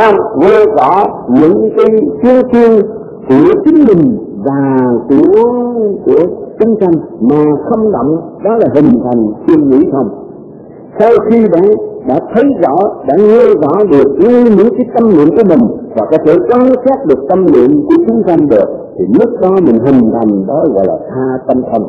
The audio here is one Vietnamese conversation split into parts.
nghe rõ những cái chuyên chuyên của chính mình và của chúng sanh mà không động, đó là hình thành suy nghĩ không. Sau khi đã thấy rõ, đã nghe rõ được những cái tâm niệm của mình và có thể quan sát được tâm niệm của chúng sanh được, thì lúc đó mình hình thành đó gọi là tha tâm thông.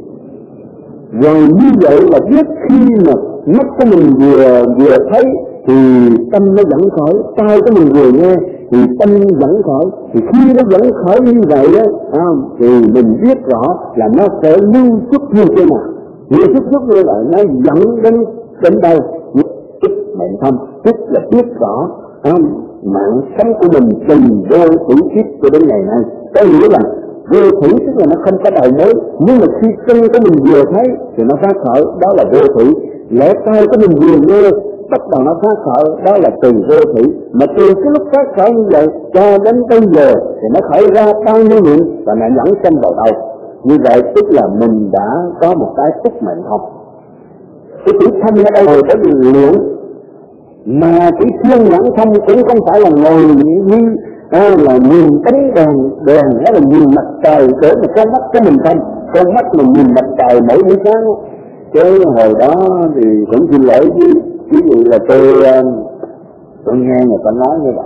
Rồi như vậy là biết khi mà mắt của mình vừa thấy thì tâm nó dẫn khởi, tai của mình vừa nghe thì tâm dẫn khởi, thì khi nó dẫn khởi như vậy đó thì mình biết rõ là nó sẽ lưu xuất như thế nào. Lưu xuất như vậy nó dẫn đến đâu? Mệnh thông, tức là biết rõ mạng sống của mình từng vô thử kiếp cho đến ngày nay. Có nghĩa là vô thử tức là nó không có đời mới, nhưng mà khi chân của mình vừa thấy thì nó phát khởi, đó là vô thử. Lẽ tai của mình vừa nghe bắt đầu nó phát khởi, đó là từ vô thử. Mà từ cái lúc phát khởi như vậy cho đến bây giờ thì nó khởi ra bao nhiêu niệm và nó dẫn chân vào đâu. Như vậy tức là mình đã có một cái túc mệnh thông. Cái chữ thông ở đây rồi bởi vì luyện, mà cái thiên nhãn thông cũng không phải là ngồi như là nhìn tánh đèn đó là nhìn mặt trời để mà con mắt của mình thông. Con mắt mình nhìn mặt trời mỗi buổi sáng, chứ hồi đó thì cũng xin lỗi chứ ví dụ là tôi nghe người ta nói như vậy,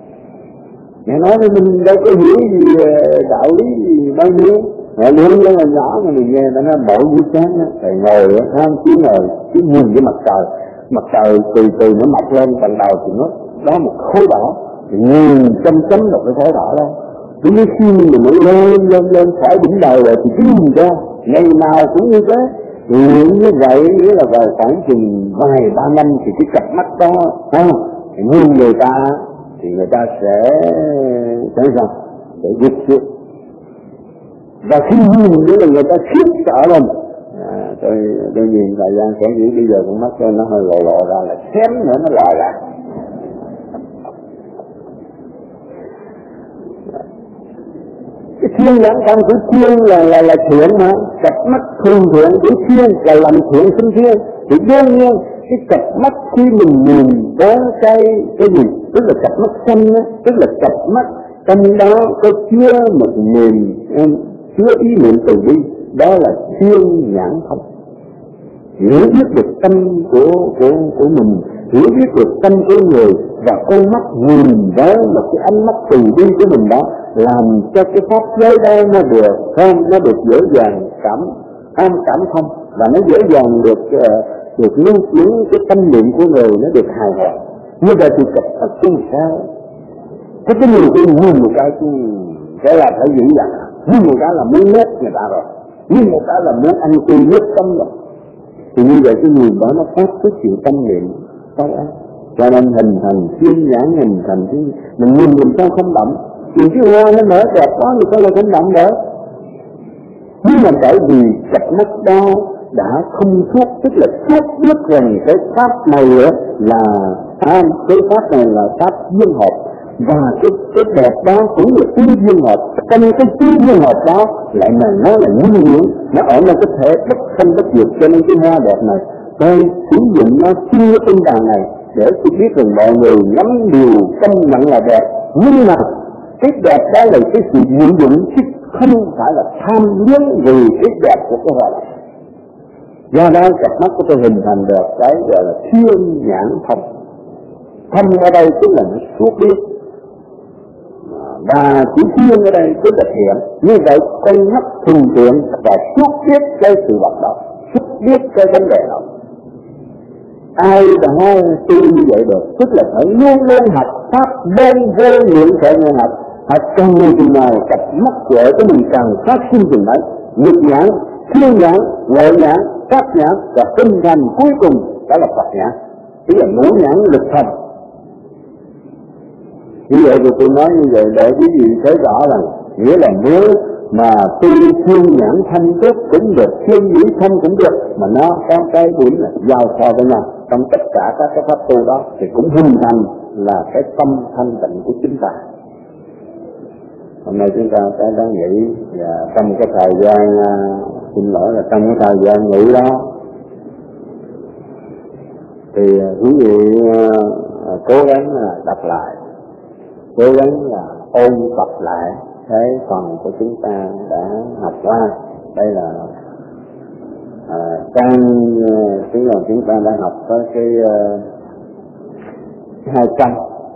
nghe nói với mình đâu có hiểu gì đạo lý gì bao nhiêu. Mẹ luôn đó là nhỏ mà mình nghe nó nói mỗi buổi sáng thầy ngồi chỉ ngồi chỉ nhìn cái mặt trời từ nó mọc lên phần đầu thì nó đó một khối đỏ, thì nhìn chấm một cái khối đỏ đó. Đến khi mình lên khỏi đỉnh đầu rồi thì cứ nhìn ra ngày nào cũng như thế. Như vậy nghĩa là vào khoảng chừng vài ba năm thì cái cặp mắt đó nhìn người ta thì người ta sẽ thấy sao? Sẽ giết chết. Và khi nhìn nữa là người ta khiếp sợ lên. Tôi nhìn thời gian sẽ nghĩ bây giờ con mắt cho nó hơi lộ ra là xém nữa nó lòi lại. Cái thiên nhãn thông của thiên là thiện mà, cặp mắt thường thiện của thiên là làm thiện sinh thiên. Thì đương nhiên cái cặp mắt khi mình nhìn có cái gì, tức là cặp mắt xanh á, tức là cặp mắt trong đó có chứa một niềm chứa ý niệm từ bi, đó là thiên nhãn thông. Hiểu biết được tâm của mình, hiểu biết được tâm của người, và con mắt nhìn với một cái ánh mắt từ bi của mình đó, làm cho cái pháp giới đó nó được dễ dàng cảm thông, và nó dễ dàng được lưu chuyển cái tâm niệm của người nó được hài hòa. Như vậy thì cặp thật chứ sao? Cái người tôi nhìn một cái là phải dữ dằn, nhìn một cái là muốn nết người ta rồi, nhìn một cái là muốn ăn tươi nước tâm rồi. Thì như vậy cái người đó nó phát xuất chuyện tâm niệm xấu ác, cho nên hình thành thiên nhãn, hình thành mình nhìn sao không động. Chuyện cái hoa nó nở đẹp quá thì sao lại không động nữa? Nhưng mà bởi vì cặp mắt đó đã không suốt, tức là suốt biết rằng cái pháp này là cái pháp này là pháp duyên hợp, và cái đẹp đó cũng là tứ duyên hợp. Trong cái tứ duyên hợp đó lại mà nó là nguyên liệu, nó ở một cái thể bất sanh bất diệt, cho nên cái hoa đẹp này tôi sử dụng nó xin cái tinh đàn này để tôi biết rằng mọi người nắm điều công nhận là đẹp. Nhưng mà cái đẹp đó là cái sự nhiệm dụng, chứ không phải là tham luyến vì cái đẹp của cái hoa này. Do đó cặp mắt của tôi hình thành được cái gọi là thiên nhãn thông. Thông ở đây tức là nó suốt biết, và chữ thiên ở đây tức là thiện. Như vậy con mắt thường thiện và suốt biết cái sự vật đó, suốt biết cái vấn đề đó. Ai đã tu như vậy được, tức là phải luôn luôn học pháp bên vô lượng thể người học càng nhiều chừng nào cặp mắt tuệ của mình càng phát sinh chừng đấy. Nhật nhãn, thiên nhãn, huệ nhãn, pháp nhãn và tinh thành cuối cùng đó là Phật nhãn, tức là ngũ nhãn lực thành. Như vậy thì tôi nói như vậy để quý vị thấy rõ rằng nghĩa là nếu mà tu thiên nhãn thanh tốt cũng được, thiên nhĩ thanh cũng được, mà nó có cái điểm là giao so với nhau trong tất cả các cái pháp tu đó thì cũng hình thành là cái tâm thanh tịnh của chúng ta. Hôm nay chúng ta sẽ đang nghĩ, và trong cái thời gian xin lỗi là trong cái thời gian nghỉ đó thì quý vị cố gắng đọc lại cố gắng là ôn tập lại cái phần của chúng ta đã học qua. Đây là trang tức là chúng ta đã học tới cái 200,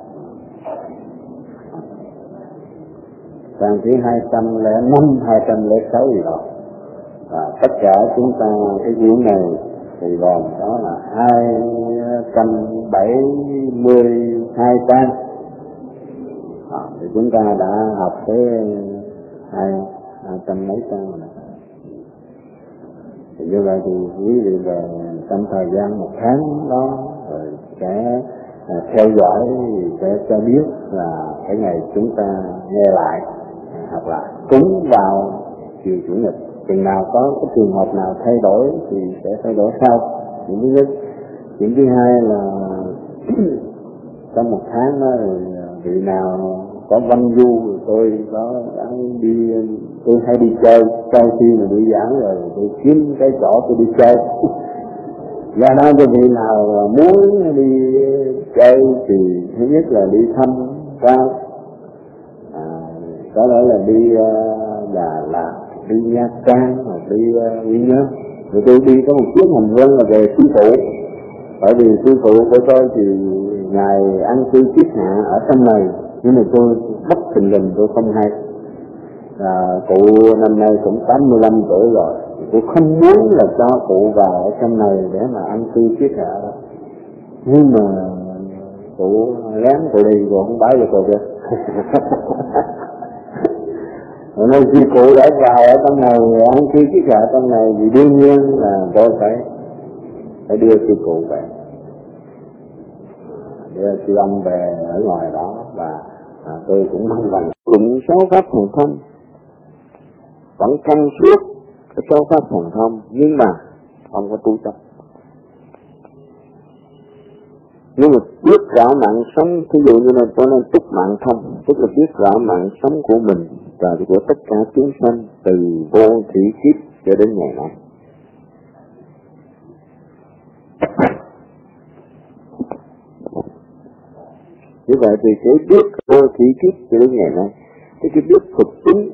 trang thứ 205, 206 gì đó. Tất cả chúng ta cái quyển này thì gồm đó là 272 trang. Thì chúng ta đã học tới 200 mấy trang rồi. Thì như vậy thì quý vị về trong thời gian 1 tháng đó rồi sẽ theo dõi, sẽ cho biết là cái ngày chúng ta nghe lại học lại đúng vào chiều chủ nhật. Chừng nào có cái trường hợp nào thay đổi thì sẽ thay đổi sau. Chuyện thứ nhất. Chuyện thứ hai là trong 1 tháng đó vị nào có văn du tôi có đi, tôi hay đi chơi sau khi mà đi giảng rồi tôi kiếm cái chỗ tôi đi chơi. Do đó cho vị nào muốn đi chơi thì thứ nhất là đi thăm quan, có lẽ là đi Đà Lạt, đi Nha Trang hoặc đi Quy Nhơn. Rồi tôi đi có một chuyến hành quân là về sư phụ, bởi vì sư phụ của tôi thì ngài ăn cư kiết hạ ở trong này, nhưng mà tôi bất thình lình tôi không hay. Cụ năm nay cũng 85 tuổi rồi, tôi không muốn là cho cụ vào ở trong này để mà ăn cư kiết hạ đó. Nhưng mà cụ ráng cụ đi, cụ không báo cho tôi chứ. Nên khi cụ đã vào ở trong này ăn cư kiết hạ trong này thì đương nhiên là tôi phải đưa sư cụ về, đưa sư ông về ở ngoài đó. Và tôi cũng mong rằng cũng 6 pháp thần thông, vẫn căn suốt cái 6 pháp thần thông, nhưng mà không có tu tập. Nhưng mà biết rõ mạng sống, ví dụ như là tôi nên túc mạng thông, tức là biết rõ mạng sống của mình và của tất cả chúng sanh từ vô thủy kiếp cho đến ngày nay. Như vậy thì cái biết vô thủy kiếp cho đến ngày nay, cái biết thực tính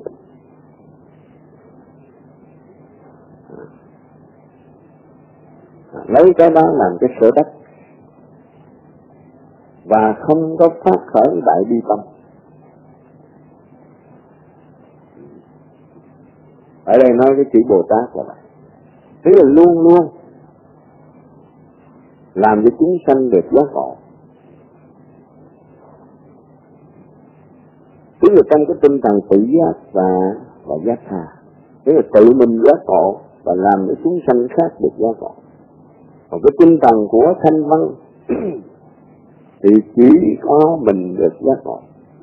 lấy cái đó làm cái sở đắc và không có phát khởi đại bi tâm. Ở đây nói cái chữ Bồ Tát là vậy, tức là luôn luôn làm cho chúng sanh được giác ngộ. Tức là trong cái tinh thần tự giác và giác tha, tức là tự mình giác ngộ và làm cho chúng sanh khác được giác ngộ. Còn cái tinh thần của thanh văn thì chỉ có mình được giác ngộ,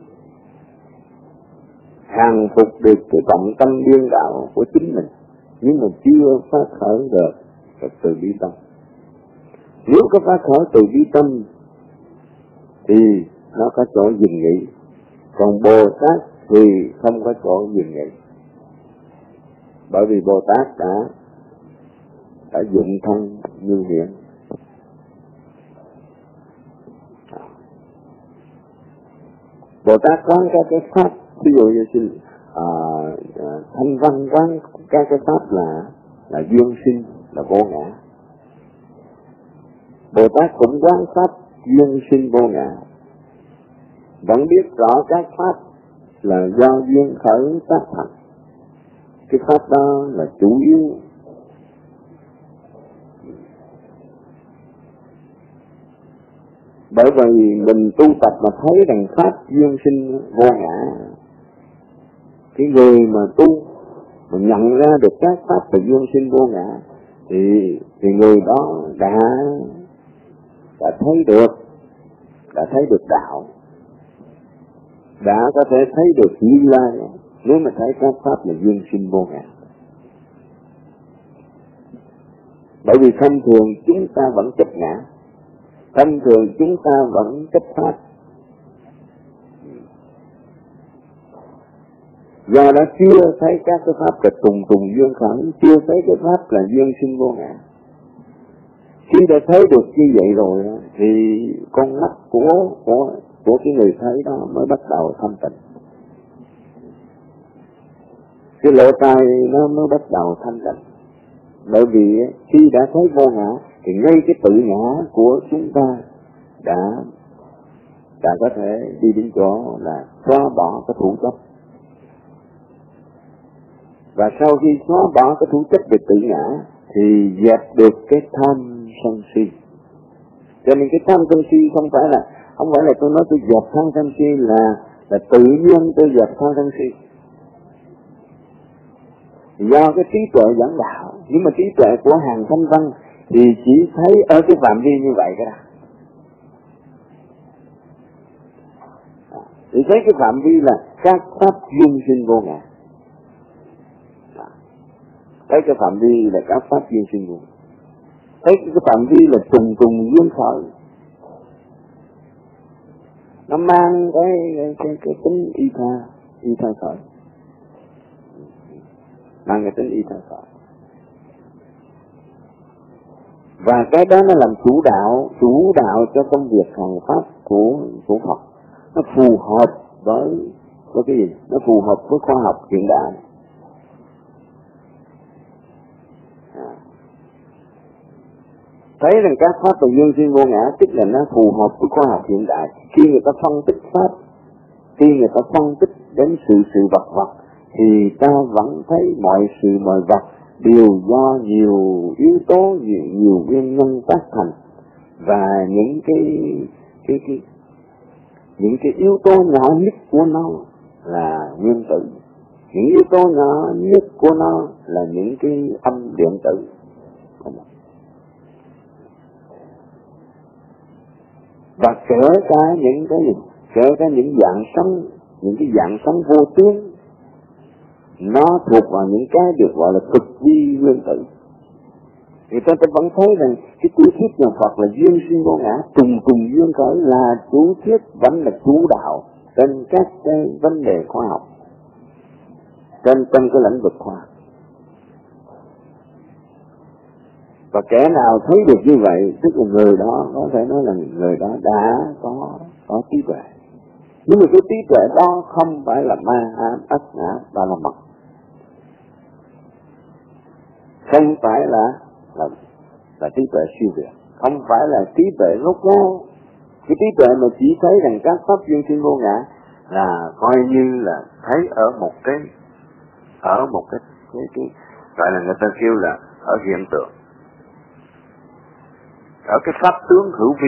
hàng phục được cái trọng tâm điên đạo của chính mình, nhưng mà chưa phát khởi được từ bi tâm. Nếu có phát khởi từ bi tâm thì nó có chỗ dừng nghỉ, còn Bồ Tát thì không có chỗ dừng nghỉ, bởi vì Bồ Tát đã dụng thân như hiện. Bồ Tát quán các cái pháp, ví dụ như thanh văn quán các cái pháp là duyên sinh, là vô ngã. Bồ Tát cũng quán pháp duyên sinh vô ngã, vẫn biết rõ các pháp là do duyên khởi tác thành. Cái pháp đó là chủ yếu. Bởi vì mình tu tập mà thấy rằng pháp duyên sinh vô ngã, cái người mà tu mà nhận ra được các pháp là duyên sinh vô ngã thì người đó đã thấy được đạo, đã có thể thấy được Như Lai nếu mà thấy các pháp là duyên sinh vô ngã. Bởi vì thông thường chúng ta vẫn chấp ngã, thông thường chúng ta vẫn chấp pháp. Do đó chưa thấy các cái pháp là trùng duyên khởi, chưa thấy cái pháp là duyên sinh vô ngã. Khi đã thấy được như vậy rồi thì con mắt của của cái người thấy đó mới bắt đầu thanh tịnh. Cái lỗ tai nó mới bắt đầu thanh tịnh. Bởi vì khi đã thấy vô ngã thì ngay cái tự ngã của chúng ta đã có thể đi đến chỗ là xóa bỏ cái thủ chấp. Và sau khi xóa bỏ cái thủ chấp về tự ngã thì dẹp được cái tham sân si. Cho nên cái tham sân si không phải là tôi nói tôi dẹp tham sân si là tự nhiên tôi dẹp tham sân si. Do cái trí tuệ dẫn đạo, nhưng mà trí tuệ của hàng thanh văn thì chỉ thấy ở cái phạm vi như vậy cái đó. Thì thấy cái phạm vi là các pháp duyên sinh vô ngã. Thấy cái phạm vi là các pháp duyên sinh vô ngã. Thấy cái phạm vi là trùng duyên khởi. Nó mang cái tính y tha khởi. Mang cái tính y tha khởi. Và cái đó nó làm chủ đạo cho công việc hành pháp của Phật. Nó phù hợp với cái gì? Nó phù hợp với khoa học hiện đại. Thấy rằng các pháp từ duyên sinh vô ngã tức là nó phù hợp với khoa học hiện đại. Khi người ta phân tích pháp, khi người ta phân tích đến sự vật thì ta vẫn thấy mọi sự mọi vật đều do nhiều yếu tố, nhiều nguyên nhân tác thành, và những cái yếu tố nhỏ nhất của nó là nguyên tử, những yếu tố nhỏ nhất của nó là những cái âm điện tử. Và kể cả những dạng sống vô tướng, nó thuộc vào những cái được gọi là cực vi nguyên tử. Thì ta vẫn thấy rằng cái chủ thuyết nhà Phật là duyên sinh vô ngã, trùng duyên khởi là chủ thuyết vẫn là chủ đạo trên các cái vấn đề khoa học, trên cái lĩnh vực khoa học. Và kẻ nào thấy được như vậy, tức là người đó có thể nói là người đó đã có trí tuệ. Nhưng mà cái trí tuệ đó không phải là ma ám ất ngã ba la mật, không phải là trí tuệ siêu việt, không phải là trí tuệ rốt ráo. Cái trí tuệ mà chỉ thấy rằng các pháp duyên sinh vô ngã là coi như là thấy ở một cái gọi là người ta kêu là ở hiện tượng, ở cái pháp tướng hữu vi.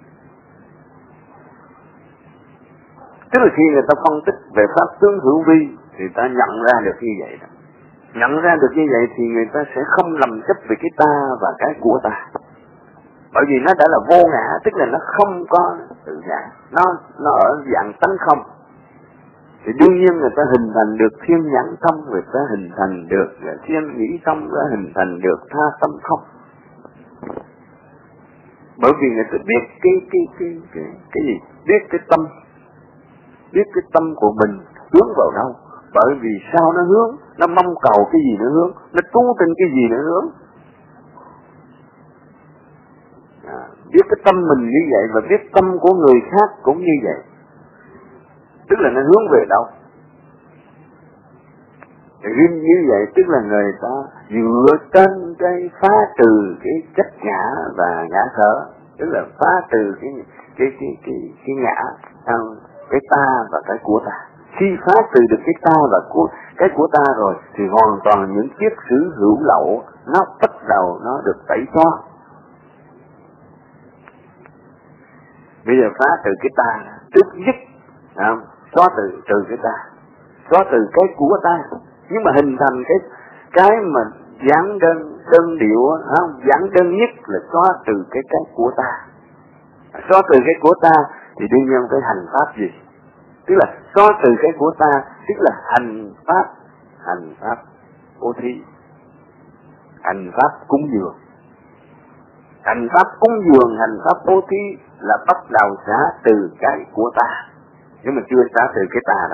Tức là khi người ta phân tích về pháp tướng hữu vi thì ta nhận ra được như vậy đó. Nhận ra được như vậy thì người ta sẽ không lầm chấp về cái ta và cái của ta. Bởi vì nó đã là vô ngã, tức là nó không có tự ngã, nó ở dạng tánh không. Thì đương nhiên người ta hình thành được thiên nhãn tâm, người ta hình thành được thiên nghĩ tâm, người ta hình thành được tha tâm không. Bởi vì người ta biết cái gì? Biết cái tâm của mình hướng vào đâu. Bởi vì sao nó hướng? Nó mong cầu cái gì nó hướng? Nó tu trên cái gì nó hướng? Biết cái tâm mình như vậy và biết tâm của người khác cũng như vậy. Tức là nó hướng về đâu? Riêng như vậy tức là người ta dựa trên cái phá trừ cái chấp ngã và ngã sở, tức là phá trừ cái ngã, cái ta và cái của ta. Khi phá trừ được cái ta và cái của ta rồi thì hoàn toàn những kiết sử hữu lậu nó bắt đầu nó được tẩy xóa. Bây giờ phá trừ cái ta trước nhất, xóa trừ cái ta, xóa trừ cái của ta, nhưng mà hình thành cái mà giản đơn điệu, giản đơn nhất là xóa trừ cái của ta. Xóa trừ cái của ta thì đương nhiên phải hành pháp gì? Tức là xóa trừ cái của ta, tức là hành pháp bố thí, hành pháp cúng dường. Hành pháp cúng dường, hành pháp bố thí là bắt đầu xả trừ cái của ta, nhưng mà chưa xả trừ cái ta đâu.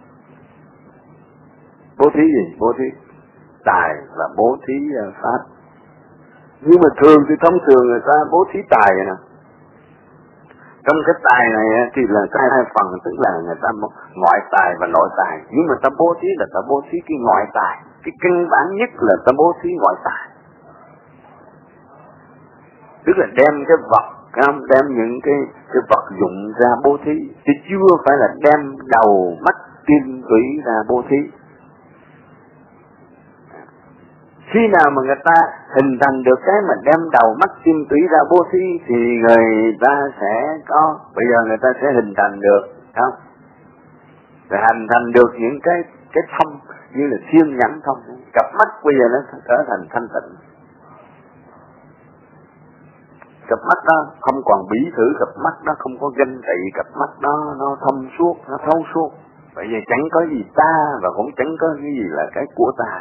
Bố thí gì? Bố thí tài và bố thí pháp. Nhưng mà thường thì thông thường người ta bố thí tài nè. Trong cái tài này thì là có hai phần, tức là người ta ngoại tài và nội tài. Nhưng mà ta bố thí là ta bố thí cái ngoại tài, cái căn bản nhất là ta bố thí ngoại tài, tức là đem cái vật, đem những cái vật dụng ra bố thí, chứ chưa phải là đem đầu mắt tim tủy ra bố thí. Khi nào mà người ta hình thành được cái mà đem đầu mắt tim tủy ra bố thí thì người ta sẽ có, bây giờ người ta sẽ hình thành được, không? Rồi hình thành được những cái thông như là thiên nhãn thông, cặp mắt bây giờ nó trở thành thanh tịnh. Cặp mắt đó không còn bỉ thử, cặp mắt đó không có ganh tị, cặp mắt đó nó thông suốt, nó thấu suốt. Bởi vì chẳng có gì ta và cũng chẳng có cái gì là cái của ta.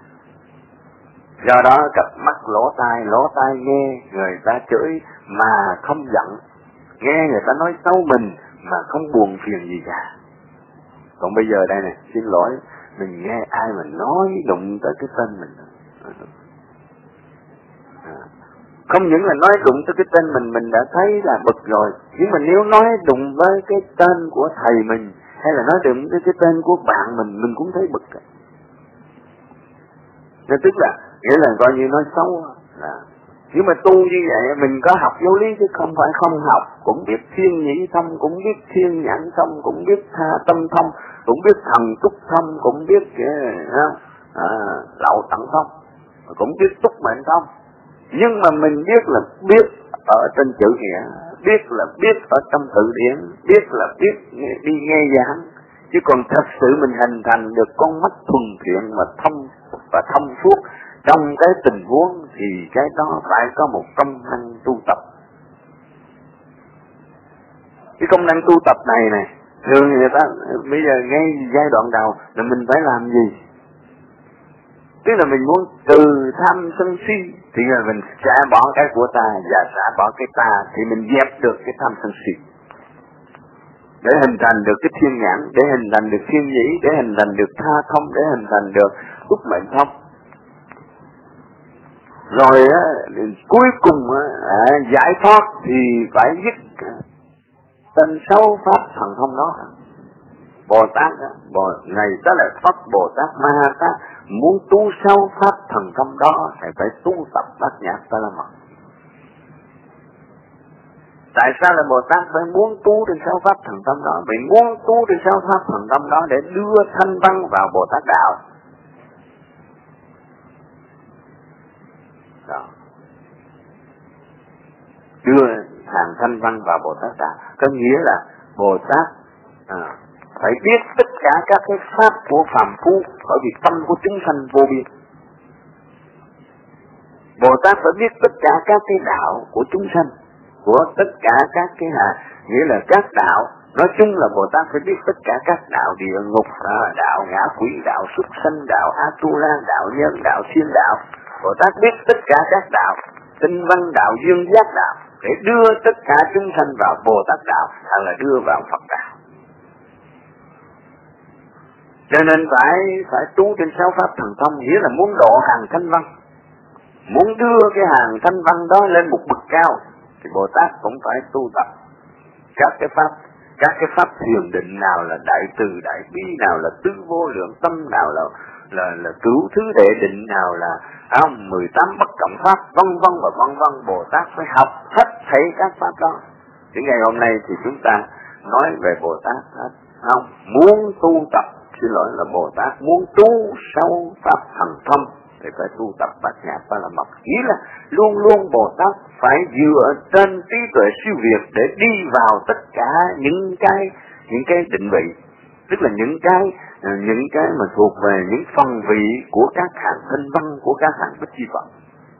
Do đó cặp mắt lỗ tai nghe người ta chửi mà không giận, nghe người ta nói xấu mình mà không buồn phiền gì cả. Còn bây giờ đây này, xin lỗi, mình nghe ai mà nói đụng tới cái tên mình, không những là nói đụng tới cái tên mình đã thấy là bực rồi, nhưng mà nếu nói đụng với cái tên của thầy mình hay là nói đụng tới cái tên của bạn mình cũng thấy bực. Nên tức là nghĩa là coi như nói xấu là. Nhưng mà tu như vậy mình có học giáo lý chứ không phải không học, cũng biết thiên nhĩ thông, cũng biết thiên nhãn thông, cũng biết tha tâm thông, cũng biết thần túc thông, cũng biết lậu tận thông, cũng biết túc mệnh thông. Nhưng mà mình biết là biết ở trên chữ nghĩa, biết là biết ở trong tự điển, biết là biết đi nghe giảng, chứ còn thật sự mình hình thành được con mắt thuần thiện mà thông và thông suốt trong cái tình huống thì cái đó phải có một công năng tu tập. Cái công năng tu tập này thường người ta bây giờ ngay giai đoạn đầu là mình phải làm gì? Tức là mình muốn từ tham sân si thì là mình xả bỏ cái của ta và xả bỏ cái ta thì mình dẹp được cái tham sân si, để hình thành được cái thiên nhãn, để hình thành được thiên nhĩ, để hình thành được tha thông, để hình thành được túc mệnh thông. Rồi cuối cùng giải thoát thì phải dứt tên sáu pháp thần thông đó. Bồ Tát ngày đó là Pháp Bồ Tát Ma Tát muốn tu sáu pháp thần thông đó thì phải tu tập Bát Nhã Ta La Mật. Tại sao là Bồ Tát phải muốn tu trên sáu pháp thần thông đó? Vì muốn tu trên sáu pháp thần thông đó để đưa thanh văn vào Bồ Tát đạo. Đó. Đưa hàng thanh văn vào Bồ Tát đạo có nghĩa là Bồ Tát phải biết tất cả các cái pháp của phàm phu, bởi vì tâm của chúng sanh vô biên. Bồ Tát phải biết tất cả các cái đạo của chúng sanh, của tất cả các cái nghĩa là các đạo. Nói chung là Bồ Tát phải biết tất cả các đạo địa ngục, đạo ngã quỷ, đạo súc sanh, đạo Atula, đạo nhân, đạo thiên đạo. Bồ Tát biết tất cả các đạo, tinh văn đạo, dương giác đạo, để đưa tất cả chúng sanh vào Bồ Tát đạo, hay là đưa vào Phật đạo. Cho nên phải tu trên sáu pháp thần thông, nghĩa là muốn độ hàng thanh văn, muốn đưa cái hàng thanh văn đó lên một bậc cao, thì Bồ Tát cũng phải tu tập các cái pháp thiền định, nào là đại từ đại bi, nào là tứ vô lượng tâm, nào là cửu thứ đệ định, nào là 18 bất cộng pháp, vân vân và vân vân. Bồ Tát phải học hết thảy các pháp đó. Đến ngày hôm nay thì chúng ta nói về Bồ Tát không muốn tu tập, xin lỗi là Bồ Tát muốn tu sáu pháp thần thông thì phải tu tập Bát Nhã Pa La Mật. Ý là luôn luôn Bồ Tát phải dựa trên trí tuệ siêu việt để đi vào tất cả những cái định vị, tức là những cái mà thuộc về những phần vị của các hạng thanh văn, của các hạng bích chi Phật.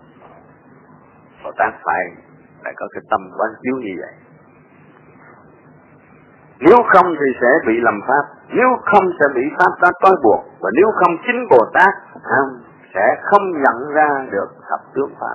Bồ Tát phải có cái tâm quán chiếu như vậy. Nếu không thì sẽ bị lầm pháp, nếu không sẽ bị pháp đó trói buộc, và nếu không chính Bồ Tát sẽ không nhận ra được thập tướng pháp.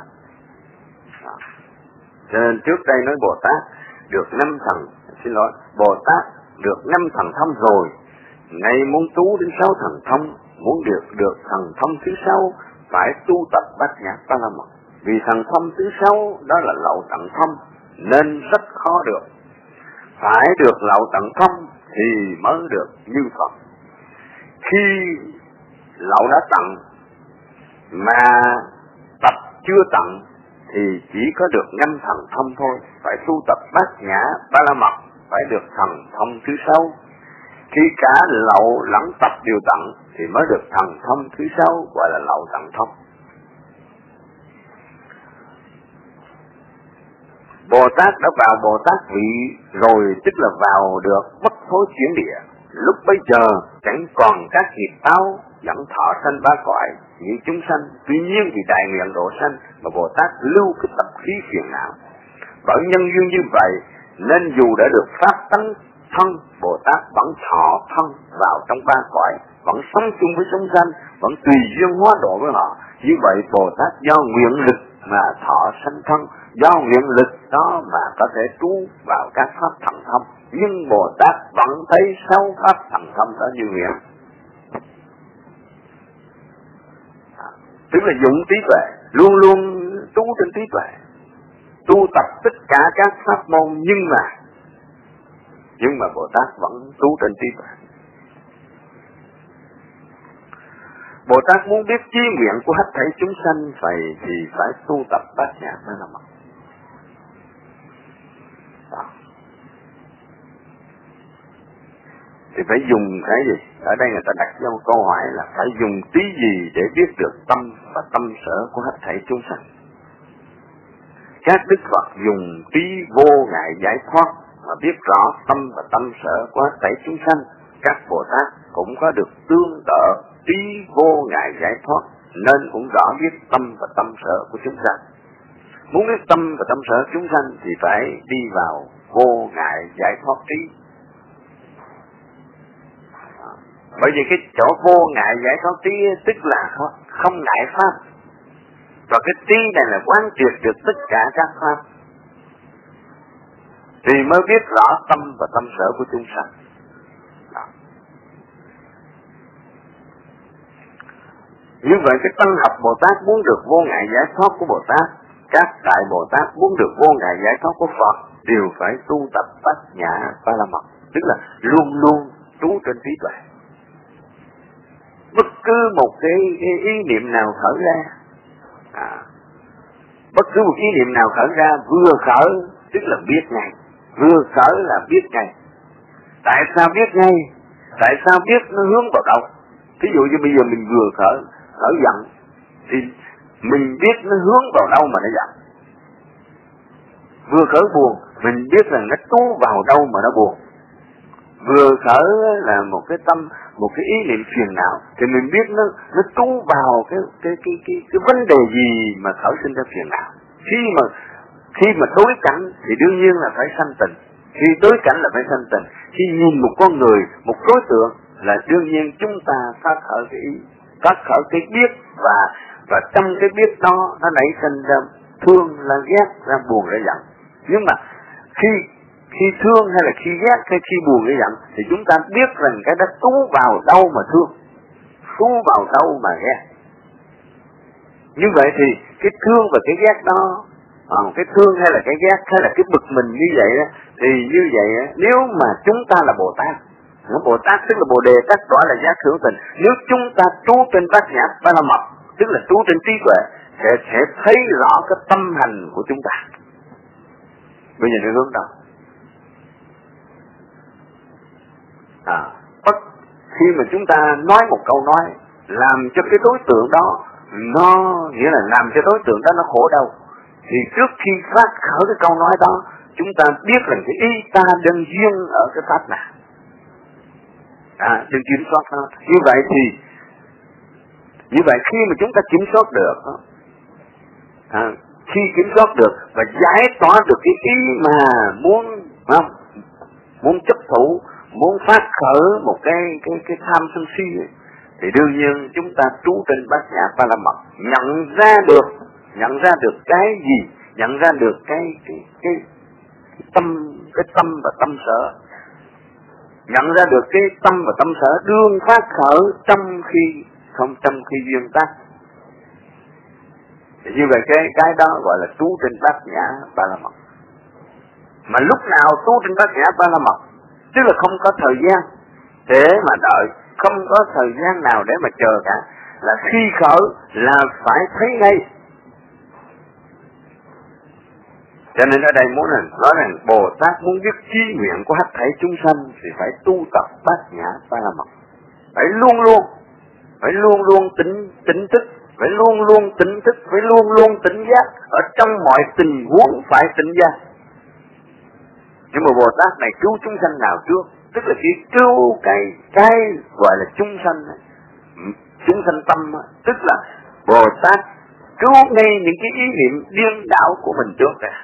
Cho nên trước đây nói Bồ Tát được 5 thần, xin lỗi, Bồ Tát được 5 thần thông rồi, nay muốn tu đến 6 thần thông, muốn được thần thông thứ 6 phải tu tập Bát Nhã Pa La Mật. Vì thần thông thứ 6 đó là lậu tận thông nên rất khó được. phải được lậu tận thông thì mới được như Phật. Khi lậu đã tận mà tập chưa tận thì chỉ có được ngâm thần thông thôi, phải tu tập bát nhã ba la mật, phải được thần thông thứ sáu. Khi cả lậu lẫn tập đều tận thì mới được thần thông thứ sáu, gọi là lậu tận thông. Bồ Tát đã vào Bồ Tát vị rồi, tức là vào được bất thối chuyển địa. Lúc bấy giờ chẳng còn các nghiệp báo dẫn thọ sanh ba cõi như chúng sanh. Tuy nhiên vì đại nguyện độ sanh mà Bồ Tát lưu cái tập khí phiền não. Bởi nhân duyên như vậy nên dù đã được pháp tánh thân, Bồ Tát vẫn thọ thân vào trong ba cõi, vẫn sống chung với chúng sanh, vẫn tùy duyên hóa độ với họ. Như vậy Bồ Tát do nguyện lực mà thọ sanh thân, do nguyện lực đó mà có thể trú vào các pháp thần thông. Nhưng Bồ Tát vẫn thấy 6 pháp thần thông đó như nguyện. Tức là dụng trí tuệ, luôn luôn trú trên trí tuệ, tu tập tất cả các pháp môn, nhưng mà Bồ Tát vẫn trú trên trí tuệ. Bồ Tát muốn biết chí nguyện của hết thảy chúng sanh thì phải tu tập bát nhã ba la mật. Thì phải dùng cái gì? Ở đây người ta đặt cho câu hỏi là phải dùng tí gì để biết được tâm và tâm sở của hết thảy chúng sanh. Các Đức Phật dùng trí vô ngại giải thoát mà biết rõ tâm và tâm sở của hết thảy chúng sanh. Các Bồ Tát cũng có được tương tự trí vô ngại giải thoát nên cũng rõ biết tâm và tâm sở của chúng sanh. Muốn biết tâm và tâm sở chúng sanh thì phải đi vào vô ngại giải thoát trí. Bởi vì cái chỗ vô ngại giải thoát trí tức là không ngại pháp. Và cái trí này là quán triệt được tất cả các pháp, thì mới biết rõ tâm và tâm sở của chúng sanh. Như vậy cái tăng học Bồ Tát muốn được vô ngại giải thoát của Bồ Tát, các đại Bồ Tát muốn được vô ngại giải thoát của Phật đều phải tu tập bát nhã ba la mật, tức là luôn luôn trú trên trí tuệ. Bất cứ một cái ý niệm nào khởi ra, bất cứ một ý niệm nào khởi ra vừa khởi tức là biết ngay, vừa khởi là biết ngay. Tại sao biết ngay? Tại sao biết nó hướng vào đâu? Ví dụ như bây giờ mình vừa khởi giận thì mình biết nó hướng vào đâu mà nó giận. Vừa khởi buồn mình biết rằng nó trú vào đâu mà nó buồn. Vừa khởi là một cái tâm, một cái ý niệm phiền não thì mình biết nó trú vào cái vấn đề gì mà khởi sinh ra phiền não. Khi mà đối cảnh thì đương nhiên là phải sanh tình. Khi đối cảnh là phải sanh tình. Khi nhìn một con người, một đối tượng là đương nhiên chúng ta phát khởi cái ý, phát khởi cái biết, và trong cái biết đó nó nảy sinh ra thương, là ghét, ra buồn, ra giận. Nhưng mà khi thương hay là khi ghét hay khi buồn hay giận thì chúng ta biết rằng cái đó trú vào đâu mà thương, trú vào đâu mà ghét. Như vậy thì cái thương và cái ghét đó, cái thương hay là cái ghét hay là cái bực mình như vậy đó, thì như vậy nếu mà chúng ta là Bồ Tát, Bồ Tát tức là Bồ Đề Tát đó là giác hữu tình, nếu chúng ta trú trên bát nhã ba la mật tức là trú trên trí tuệ sẽ thấy rõ cái tâm hành của chúng ta. Bây giờ nó hướng đâu? Khi mà chúng ta nói một câu nói làm cho cái đối tượng đó, nó nghĩa là làm cho đối tượng đó nó khổ đau, thì trước khi phát khởi cái câu nói đó chúng ta biết rằng cái ý ta đang duyên ở cái pháp nào, đừng kiểm soát nó. Như vậy khi mà chúng ta kiểm soát được, khi kiểm soát được và giải tỏa được cái ý mà muốn chấp thủ, muốn phát khởi một cái tham sân si ấy, thì đương nhiên chúng ta trú trên bát nhã ba la mật, nhận ra được cái gì, nhận ra được cái tâm và tâm sở, nhận ra được cái tâm và tâm sở đương phát khởi trong khi duyên tác. Thì như vậy cái đó gọi là trú trên bát nhã ba la mật. mà lúc nào tu trên Bát Nhã Ba La Mật, tức là không có thời gian để mà đợi, không có thời gian nào để mà chờ cả, là khi khởi là phải thấy ngay. Cho nên ở đây muốn nói rằng Bồ Tát muốn biết chí nguyện của hết thảy chúng sanh thì phải tu tập Bát Nhã Ba La Mật, phải luôn luôn tỉnh thức, phải luôn luôn tỉnh thức, phải luôn luôn tỉnh giác, ở trong mọi tình huống phải tỉnh giác. Nhưng mà Bồ Tát này cứu chúng sanh nào trước? Tức là khi cứu cái gọi là chúng sanh tâm, tức là Bồ Tát cứu ngay những cái ý niệm điên đảo của mình trước rồi.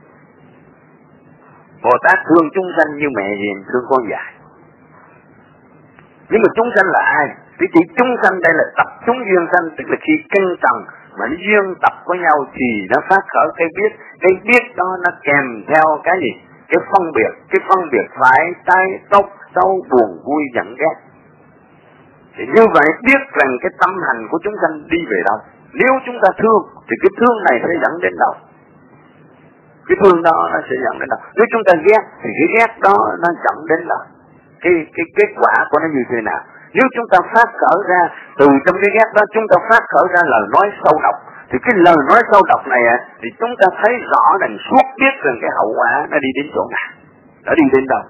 Bồ Tát thương chúng sanh như mẹ hiền thương con dại. Nhưng mà chúng sanh là ai? Thì chỉ chúng sanh đây là tập chúng duyên sanh, tức là khi căn tầng mà nó duyên tập với nhau thì nó phát khởi cái biết đó nó kèm theo cái gì? Cái phân biệt phải trái tốt xấu buồn vui giận ghét. Thì như vậy biết rằng cái tâm hành của chúng sanh đi về đâu. Nếu chúng ta thương thì cái thương này sẽ dẫn đến đâu? Cái thương đó nó sẽ dẫn đến đâu? Nếu chúng ta ghét thì cái ghét đó nó dẫn đến đâu? Cái kết quả của nó như thế nào? Nếu chúng ta phát khởi ra từ trong cái ghét đó, chúng ta phát khởi ra lời nói sâu độc, thì cái lời nói sâu độc này thì chúng ta thấy rõ rằng suốt biết rằng cái hậu quả nó đi đến chỗ nào, nó đi đến đâu.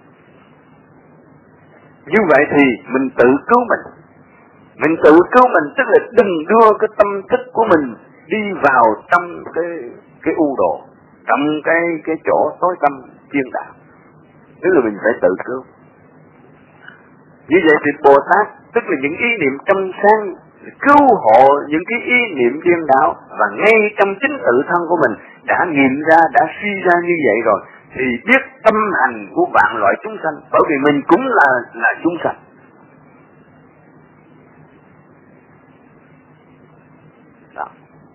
Như vậy thì mình tự cứu mình. Mình tự cứu mình tức là đừng đưa cái tâm thức của mình đi vào trong cái u đồ, trong cái chỗ tối tâm chuyên đạo. Tức là mình phải tự cứu. Như vậy thì Bồ Tát tức là những ý niệm trong sáng cứu hộ những cái ý niệm điên đảo, và ngay trong chính tự thân của mình đã nghiệm ra, đã suy ra như vậy rồi thì biết tâm hành của vạn loại chúng sanh, bởi vì mình cũng là chúng sanh. Đó.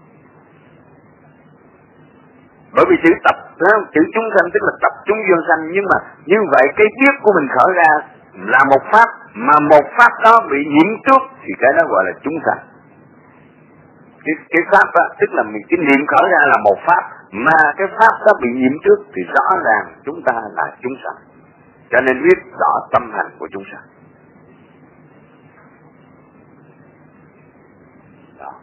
Bởi vì chữ tập, chữ chúng sanh tức là tập chúng duyên sanh, nhưng mà như vậy cái biết của mình khởi ra là một pháp, mà một pháp đó bị nhiễm trước thì cái đó gọi là chúng sanh. Cái pháp đó, tức là mình cái niệm khởi ra là một pháp, mà cái pháp đó bị nhiễm trước thì rõ ràng chúng ta là chúng sanh. Cho nên biết rõ tâm hành của chúng sanh. Đó.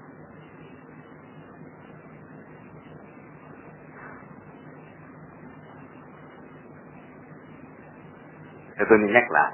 Thì tôi nhắc lại,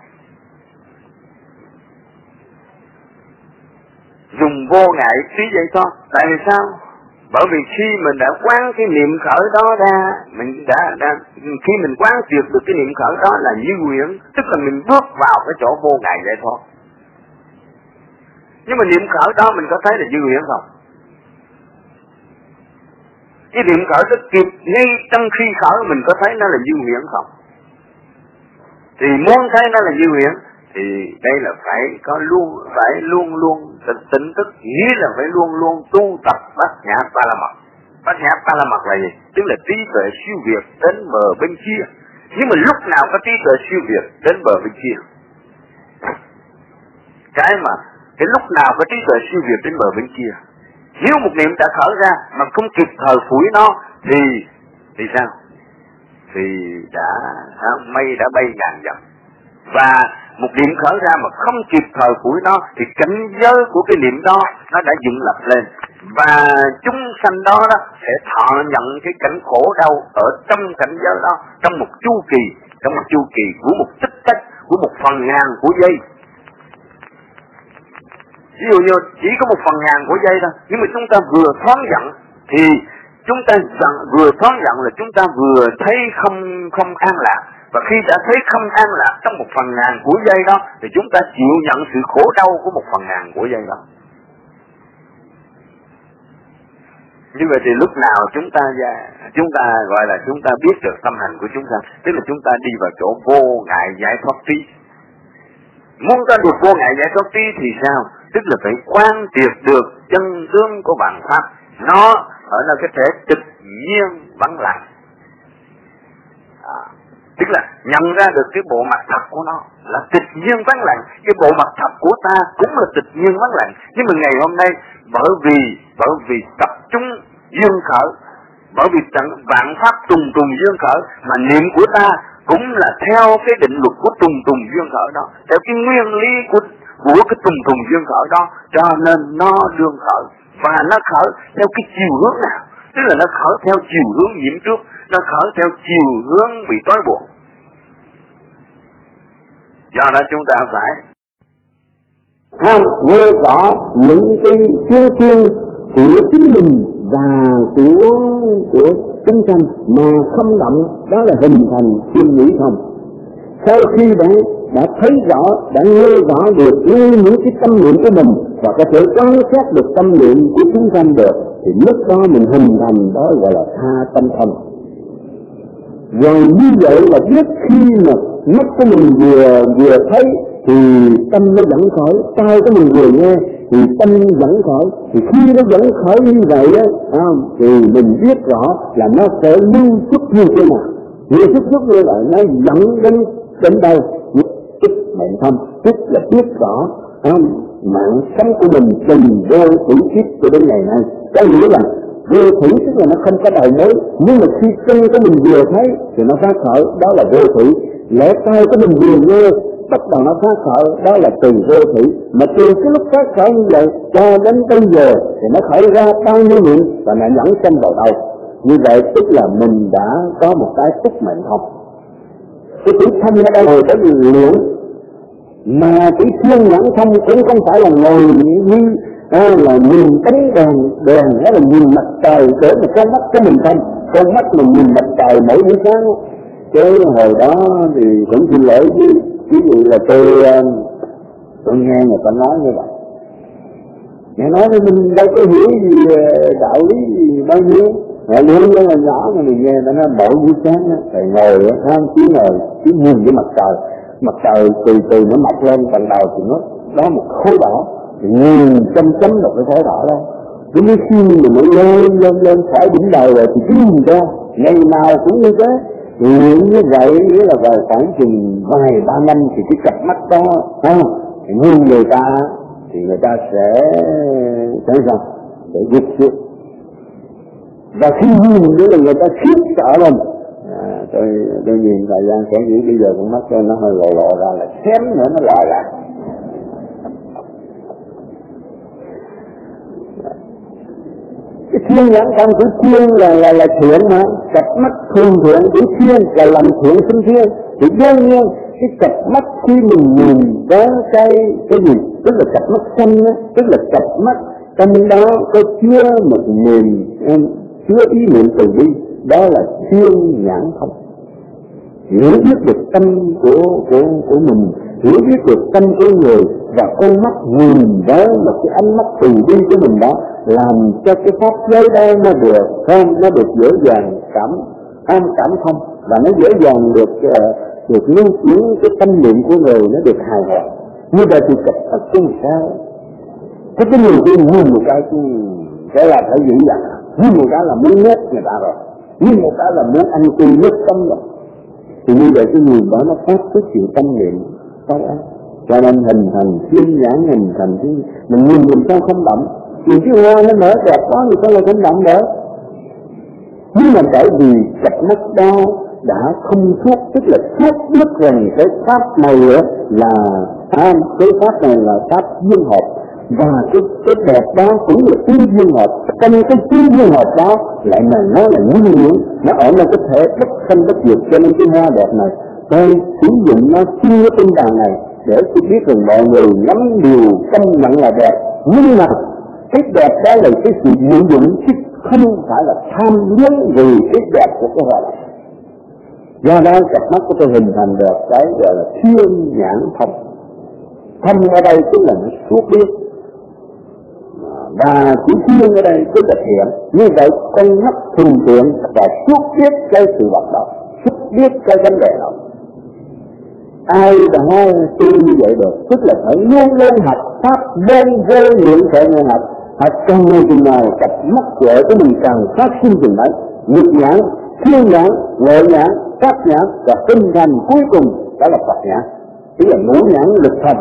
dùng vô ngại trí vậy thôi. Tại vì sao? Bởi vì khi mình đã quán cái niệm khởi đó ra, mình đã khi mình quán triệt được cái niệm khởi đó là như nguyện, tức là mình bước vào cái chỗ vô ngại vậy thôi. Nhưng mà niệm khởi đó mình có thấy là như nguyện không? Cái niệm khởi đó kịp ngay trong khi khởi mình có thấy nó là như nguyện không? Thì muốn thấy nó là như nguyện thì đây là phải luôn luôn tỉnh thức, nghĩa là phải luôn luôn tu tập Bát Nhã Ba La Mật. Bát Nhã Ba La Mật là gì? Tức là trí tuệ siêu việt đến bờ bên kia. Nhưng mà lúc nào có trí tuệ siêu việt đến bờ bên kia? Cái lúc nào có trí tuệ siêu việt đến bờ bên kia? Nếu một niệm đã khởi ra mà không kịp thời phủi nó thì sao? Thì mây đã bay ngàn dặm. Và một niệm khởi ra mà không kịp thời phủi nó thì cảnh giới của cái niệm đó nó đã dựng lập lên, và chúng sanh đó sẽ thọ nhận cái cảnh khổ đau ở trong cảnh giới đó, trong một chu kỳ của một tích tắc, của một phần ngàn của giây. Ví dụ như chỉ có một phần ngàn của giây thôi, nhưng mà chúng ta vừa thoáng giận thì chúng ta vừa thoáng giận là chúng ta vừa thấy không an lạc. Và khi đã thấy không an lạc trong một phần ngàn của giây đó thì chúng ta chịu nhận sự khổ đau của một phần ngàn của giây đó. Như vậy thì lúc nào chúng ta gọi là chúng ta biết được tâm hành của chúng ta, tức là chúng ta đi vào chỗ vô ngại giải thoát trí. Muốn ta được vô ngại giải thoát trí thì sao? Tức là phải quán triệt được chân tướng của vạn pháp. Nó ở nơi cái thể tự nhiên vắng lặng. Tức là nhận ra được cái bộ mặt thật của nó là tịch nhiên vắng lặng. Cái bộ mặt thật của ta cũng là tịch nhiên vắng lặng. Nhưng mà ngày hôm nay bởi vì tập trung duyên khởi, Bởi vì vạn pháp trùng trùng duyên khởi, mà niệm của ta cũng là theo cái định luật của trùng trùng duyên khởi đó, theo cái nguyên lý của cái trùng trùng duyên khởi đó, cho nên nó đương khởi. Và nó khởi theo cái chiều hướng nào? Tức là nó khởi theo chiều hướng nhiễm trước, nó khởi theo chiều hướng bị trói buộc. Do đó chúng ta phải nghe rõ những cái chương thiên của chính mình và của chúng sanh mà không động, đó là hình thành suy nghĩ không. Sau khi đã thấy rõ, đã nghe rõ được những cái tâm niệm của mình và có thể quan sát được tâm niệm của chúng sanh được, thì lúc đó mình hình thành đó gọi là tha tâm thông. Rồi như vậy là biết khi mà mắt của mình vừa thấy thì tâm nó dẫn khởi, tai của mình vừa nghe thì tâm dẫn khởi, thì khi nó dẫn khởi như vậy á, thì mình biết rõ là nó sẽ lưu xuất như thế nào. Lưu xuất như vậy nó dẫn đến đâu? Tức mệnh thông, tức là biết rõ mạng sống của mình từng vô thủy kiếp cho đến ngày nay. Có nghĩa là vô thủy tức là nó không có đầu mối, nhưng mà khi chân của mình vừa thấy thì nó phát khởi, đó là vô thủy. Lỗ tai của mình vừa nghe bắt đầu nó phát khởi, đó là từ vô thủy. Mà từ cái lúc phát khởi như vậy cho đến bây giờ thì nó khởi ra bao nhiêu niệm và nó dẫn chân vào đâu. Như vậy tức là mình đã có một cái túc mệnh thông. Cái chữ thông ở đây có gì liệu, mà cái thiên nhãn thông cũng không phải là ngồi như là nhìn cánh đèn hay là nhìn mặt trời để mà con mắt của mình không. Con mắt mình nhìn mặt trời mỗi buổi sáng. Chứ hồi đó thì cũng xin lỗi chứ, ví dụ là tôi nghe người ta nói như vậy. Nghe nói thì mình đâu có hiểu gì đạo lý gì bao nhiêu. Mà luôn luôn là nhỏ mà mình nghe nó nói mỗi buổi sáng á, phải ngồi á, chỉ nhìn cái mặt trời từ nó mọc lên tận đầu thì nó đó một khối đỏ, thì nhìn chấm một cái khối đỏ đó. Đến khi mà nó lên khỏi đỉnh đầu rồi thì cứ nhìn ra, ngày nào cũng như thế. Thì như vậy nghĩa là vào khoảng chừng vài ba năm thì cái cặp mắt đó như người ta thì người ta sẽ sao? Sẽ giết chết. Và khi nhìn nữa là người ta khiếp sợ lên. Tôi nhìn thời gian kẻ dữ bây giờ con mắt cho nó hơi lộ ra là xém nữa nó lòi lại. Cái thiên nhãn thông của thiên là thiện mà, cặp mắt thường thiện của thiên là làm thiện sinh thiên. Thì đương nhiên cái cặp mắt khi mình nhìn đến cái gì, tức là cặp mắt xanh á, tức là cặp mắt trong đó có chứa một niềm, chứa ý niệm từ bi, đó là thiên nhãn thông. Hiểu biết được tâm của mình, hiểu biết được tâm của người, và con mắt nhìn với một cái ánh mắt từ bi của mình đó, làm cho cái pháp giới đó nó được dễ dàng cảm thông, và nó dễ dàng được lưu chuyển cái tâm niệm của người nó được hài hòa. Như vậy thì Phật chung sao? Cái người kia nhìn một cái là phải dữ dằn, nhìn một cái là muốn nhét người ta rồi, nhìn một cái là muốn ăn tươi nước tâm rồi. Thì như vậy cái người đó nó phát xuất chuyện tâm niệm tốt ác, cho nên hình thành thiên nhãn, hình thành thiên. Mình nhìn sao không động, nhìn cái hoa nó nở đẹp quá thì sao lại không động được. Nhưng mà bởi vì cặp mắt đó đã không thuốc, tức là thuốc biết rằng cái pháp này là cái pháp này là pháp duyên hợp, và cái đẹp đó cũng là tứ duyên hợp. Trong cái tứ duyên hợp đó lại mà nó là nguyên liệu, nó ở trong cái thể bất sanh bất diệt, cho nên cái hoa đẹp này tôi sử dụng nó xin cái tinh đàn này để tôi biết rằng mọi người nắm điều công nhận là đẹp. Nhưng mà cái đẹp đó là cái sự sử dụng chứ không phải là tham luyến vì cái đẹp của cái hoa này. Do đó cặp mắt của tôi hình thành được cái gọi là thiên nhãn thông. Thông ở đây tức là nó suốt biết, và chữ thiên ở đây tức là thiện. Như vậy con mắt thường thiện và suốt biết cái sự hoạt động, suốt biết cái vấn đề đó. Ai đã tu như vậy được, tức là phải luôn luôn học pháp đơn vô lượng thể người học. Học trong nơi chừng nào cặp mắt tuệ của mình càng phát sinh chừng đấy. Nhật nhãn, thiên nhãn, huệ nhãn, pháp nhãn và tinh thần cuối cùng đó là Phật nhãn, tức là ngũ nhãn lực thần.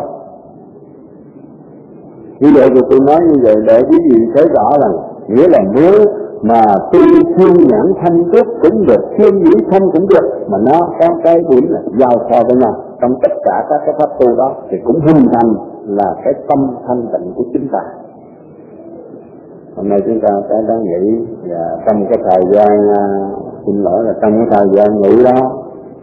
Như vậy thì tôi nói như vậy để quý vị thấy rõ rằng nghĩa là mà tu siêu nhãn thanh tốt cũng được, siêu nhĩ thông cũng được, mà nó có cái điểm là giao thoa với nhau. Trong tất cả các cái pháp tu đó thì cũng hình thành là cái tâm thanh tịnh của chúng ta. Hôm nay chúng ta sẽ đang nghĩ và trong cái thời gian, xin lỗi là trong cái thời gian nghỉ đó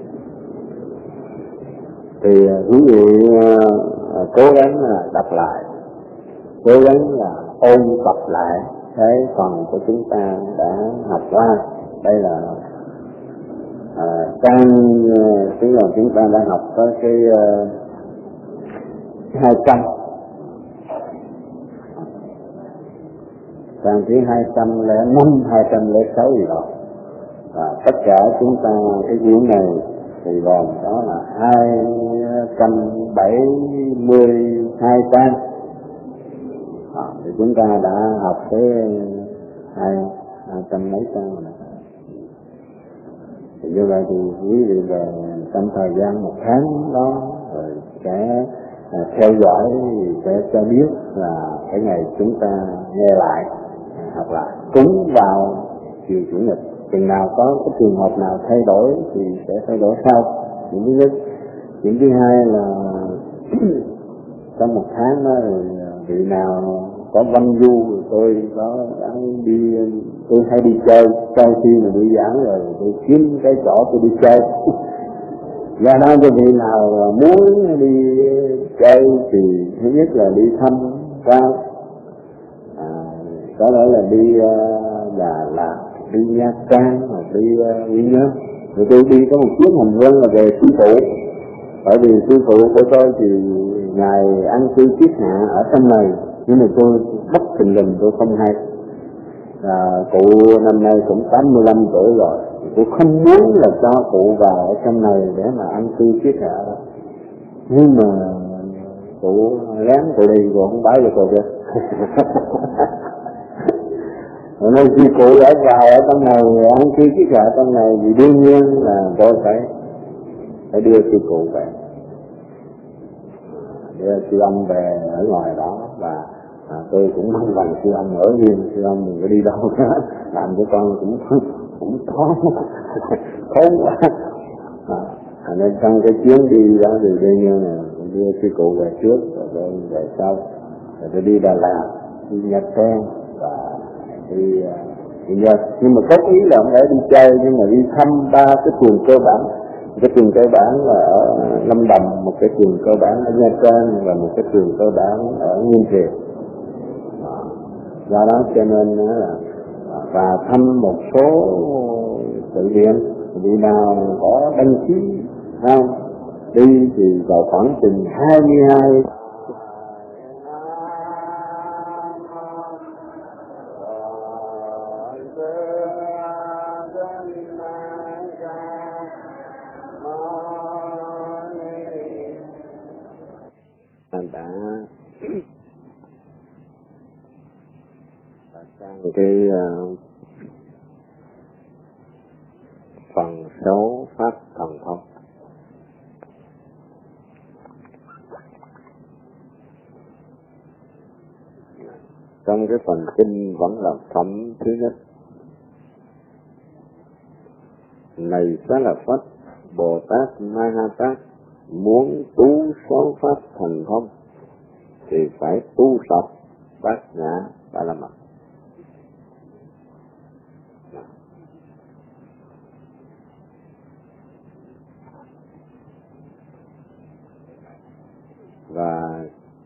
thì quý vị cố gắng đọc lại, cố gắng là ôn tập lại cái phần của chúng ta đã học qua. Đây là trang tiếng là chúng ta đã học tới cái 200, trang thứ 205, 206 gì đó. Và tất cả chúng ta cái quyển này thì gồm đó là 272 trang. Thì chúng ta đã học tới 200 mấy trang rồi. Thì như vậy thì quý vị về trong thời gian 1 tháng đó rồi sẽ theo dõi, sẽ cho biết là cái ngày chúng ta nghe lại, học lại cũng vào chiều chủ nhật. Chừng nào có cái trường hợp nào thay đổi thì sẽ thay đổi sau. Chuyện thứ nhất. Chuyện thứ hai là trong 1 tháng đó vị nào có văn du rồi tôi có đi, tôi hay đi chơi, sau khi mà đi giảng rồi tôi kiếm cái chỗ tôi đi chơi. Do đó cho vị nào muốn đi chơi thì thứ nhất là đi thăm quan, có lẽ là đi Đà Lạt, đi Nha Trang hoặc đi Quy Nhơn. Rồi tôi đi có một chuyến hành quân là về sư phụ, bởi vì sư phụ của tôi thì ngài ăn cư kiết hạ ở trong này, nhưng mà tôi bất thình lình tôi không hay. Cụ năm nay cũng 85 tuổi rồi, tôi không muốn là cho cụ vào ở trong này để mà ăn cư kiết hạ đó. Nhưng mà cụ lén cụ đi, cụ không báo cho tôi chứ. Nên khi cụ đã vào ở trong này, ăn cư kiết hạ trong này thì đương nhiên là tôi phải đưa sư cụ về, đưa sư ông về ở ngoài đó. Và tôi cũng mong rằng sư ông ở riêng, sư ông đừng có đi đâu nữa, làm cho con cũng khó quá. Nên trong cái chuyến đi đó thì đương nhiên là đưa sư cụ về trước, rồi tôi về sau, rồi tôi đi Đà Lạt, đi Nha Trang và đi Nhật. Nhưng mà có ý là không phải đi chơi, nhưng mà đi thăm 3 cái trường cơ bản. Cái trường cơ bản là ở Lâm Đồng, một cái trường cơ bản ở Nha Trang và một cái trường cơ bản ở Nguyên Thiệt. Do đó cho nên là và thăm một số tự viện, vị nào có đăng ký không đi thì vào khoảng chừng 22 đã sang cái phần 6 pháp thần thông. Trong cái phần kinh vẫn là phẩm thứ nhất. Này Xá Lợi Phất, Bồ Tát Ma Ha Tát muốn tu 6 pháp thần thông thì phải tu tập Bát Nhã Ba La Mật. Và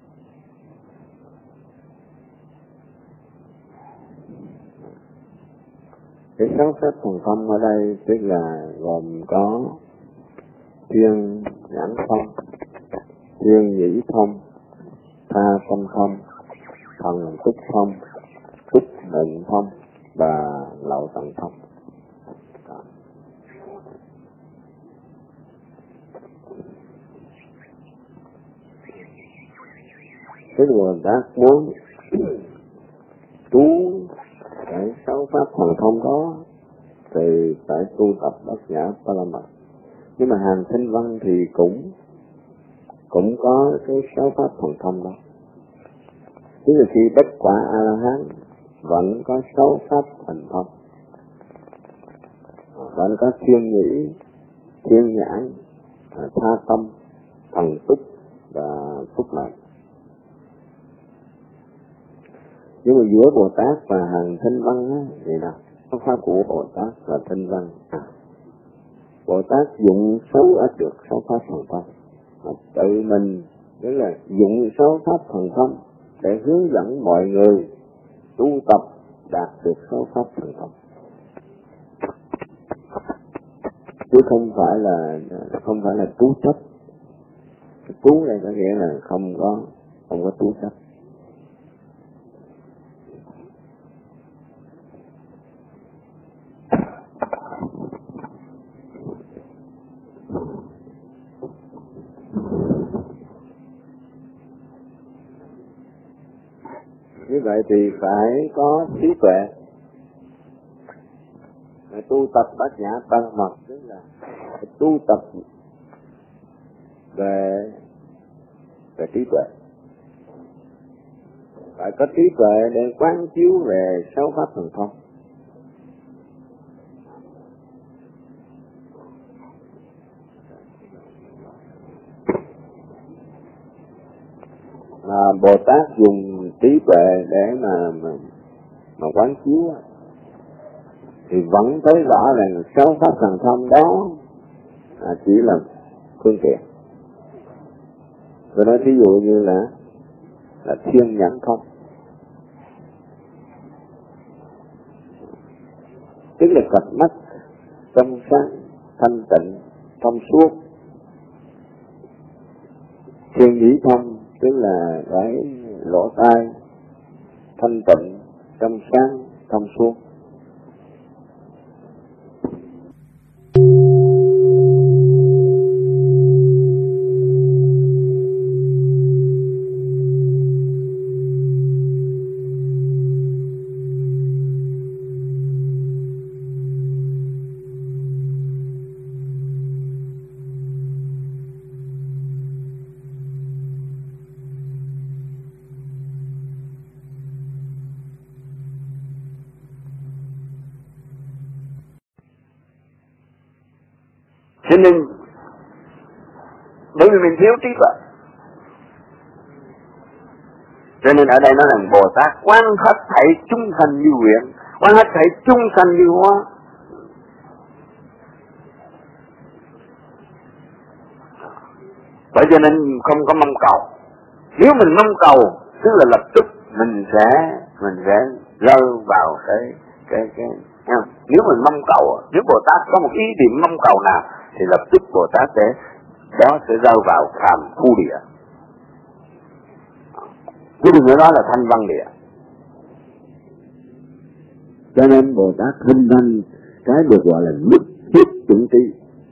cái 6 pháp thần thông ở đây tức là gồm có thiên nhãn thông, thiên nhĩ thông, tha tâm thông, thần túc thông, túc định thông và lậu tận thông. Tức là Bồ Tát muốn tu cái 6 pháp thần thông đó thì phải tu tập Bát Nhã Ba La Mật. Nhưng mà hàng Thanh Văn thì cũng có cái 6 pháp thần thông đó. Tức là khi bất quả A La Hán vẫn có 6 pháp thần thông, vẫn có thiên nhĩ, thiên nhãn, tha tâm, thần túc và phúc lợi. Nhưng mà giữa Bồ Tát và hàng Thanh Văn á, thì nào pháp của Bồ Tát là Thanh Văn. Bồ Tát dụng 6 ít được 6 pháp thần thông, tự mình tức là dụng 6 pháp thần thông để hướng dẫn mọi người tu tập đạt được 6 pháp thần thông, chứ không phải là tú chấp. Tú này có nghĩa là không có tú chấp. Như vậy thì phải có trí tuệ. Tu tập bát nhã tăng mật tức là tu tập về trí tuệ. Phải có trí tuệ để quán chiếu về 6 pháp thần thông. Mà Bồ Tát dùng trí tuệ để mà quán chiếu thì vẫn thấy rõ rằng 6 pháp thần thông đó chỉ là phương tiện. Tôi nói ví dụ như là thiên nhãn thông, tức là cặp mắt trong sáng, thanh tịnh, thông suốt. Thiên nhĩ thông tức là cái lỗ tai thanh tịnh, trong sáng, thông suốt. Cho nên bởi vì mình thiếu trí tuệ, cho nên ở đây nó là Bồ Tát quán hết thảy chúng sanh như nguyện, quán hết thảy chúng sanh như hoa. Bởi cho nên không có mong cầu. Nếu mình mong cầu tức là lập tức mình sẽ rơi vào cái nếu mình mong cầu, nếu Bồ Tát có một ý niệm mong cầu nào thì lập tức Bồ Tát sẽ rơi vào phàm phu địa, chứ đừng nói đó là thanh văn địa. Cho nên Bồ Tát thanh văn cái được gọi là nhất thiết chuẩn tri.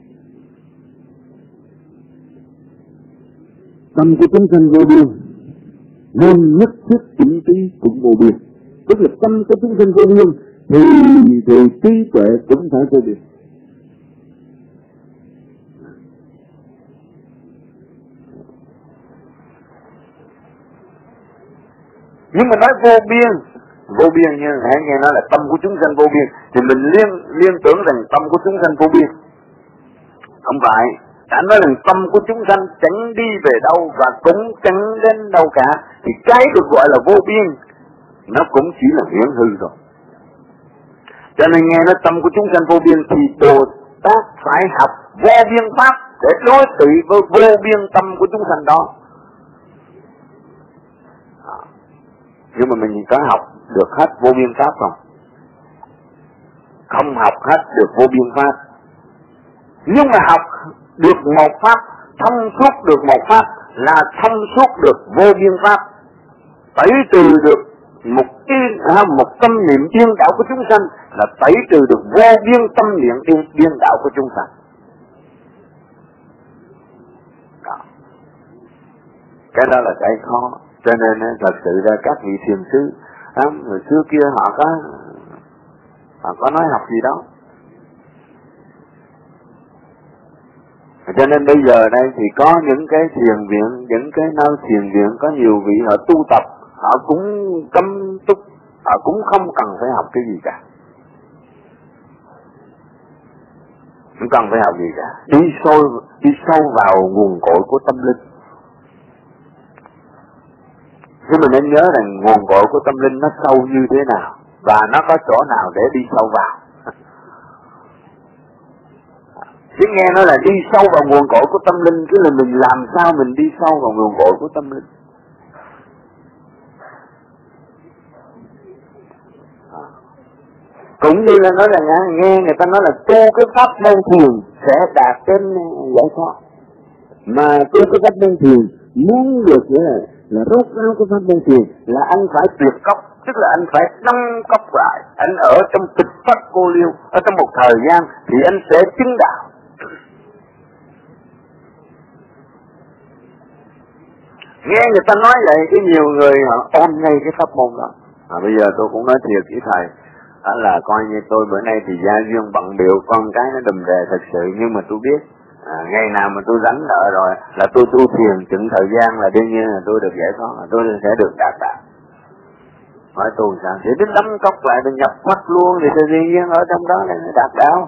Tâm của chúng sanh vô biên nên nhất thiết chuẩn tri cũng vô biên, tức là tâm của chúng sanh vô biên thì trí tuệ cũng phải vô biên. Nhưng mà nói vô biên như hãy nghe nói là tâm của chúng sanh vô biên thì mình liên tưởng rằng tâm của chúng sanh vô biên. Không phải, đã nói rằng tâm của chúng sanh chẳng đi về đâu và cũng chẳng đến đâu cả, thì cái được gọi là vô biên nó cũng chỉ là huyễn hư rồi. Cho nên nghe nói tâm của chúng sanh vô biên thì Bồ Tát phải học vô biên pháp để đối trị với vô biên tâm của chúng sanh đó. Nhưng mà mình có học được hết vô biên pháp không? Không học hết được vô biên pháp. Nhưng mà học được một pháp, thông suốt được một pháp là thông suốt được vô biên pháp. Tẩy trừ được một tâm niệm điên đảo của chúng sanh là tẩy trừ được vô biên tâm niệm điên đảo của chúng sanh. Đó. Cái đó là cái khó. Cho nên thật sự ra các vị thiền sư người xưa kia họ có nói học gì đó. Cho nên bây giờ đây thì có những cái thiền viện, những cái nơi thiền viện có nhiều vị họ tu tập, họ cũng cấm túc họ cũng không cần phải học cái gì cả. Không cần phải học gì cả. Đi sâu vào nguồn cội của tâm linh. Chứ mình nên nhớ rằng nguồn cội của tâm linh nó sâu như thế nào và nó có chỗ nào để đi sâu vào. Chứ nghe nói là đi sâu vào nguồn cội của tâm linh, cứ là mình làm sao mình đi sâu vào nguồn cội của tâm linh. Cũng như là nói là nghe người ta nói là tu cái pháp môn thiền sẽ đạt đến giải thoát. Mà tu cái pháp môn thiền muốn được là rốt ráo cái pháp môn thiền là anh phải tuyệt cốc, tức là anh phải đóng cốc lại. Anh ở trong tịch pháp cô liêu, ở trong một thời gian thì anh sẽ chứng đạo. Nghe người ta nói vậy, cái nhiều người họ ôm ngay cái pháp môn đó. Bây giờ tôi cũng nói thiệt với thầy, là coi như tôi bữa nay thì gia duyên bận biểu, con cái nó đùm đề thật sự, nhưng mà tôi biết ngày nào mà tôi rảnh đợi rồi là tôi tu thiền chừng thời gian là đương nhiên là tôi được giải thoát, là tôi sẽ được đạt đạo. Hỏi tu sao? Thì đến đấm cốc lại, tôi nhập mắt luôn thì tự nhiên ở trong đó để đạt đạo.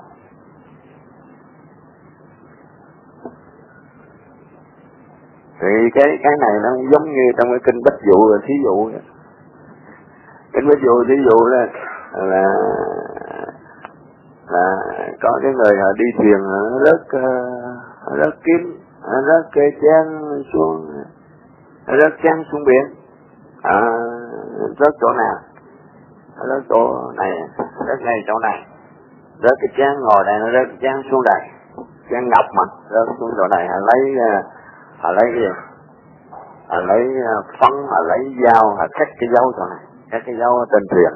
Thì cái này nó giống như trong cái kinh Bách Dụ là thí dụ vậy. Kinh Bách Dụ thí dụ là có cái người họ đi thuyền rớt kiếm, rớt cây chén xuống, rớt chén xuống biển, rớt chỗ nào? Rớt chỗ này, rớt ngay chỗ này, rớt cái chén ngồi đây, nó rớt cái chén xuống đây, chén ngọc mà rớt xuống chỗ này, họ lấy cái gì? Họ lấy phấn, họ lấy dao, họ cắt cái dấu chỗ này, cắt cái dấu trên thuyền.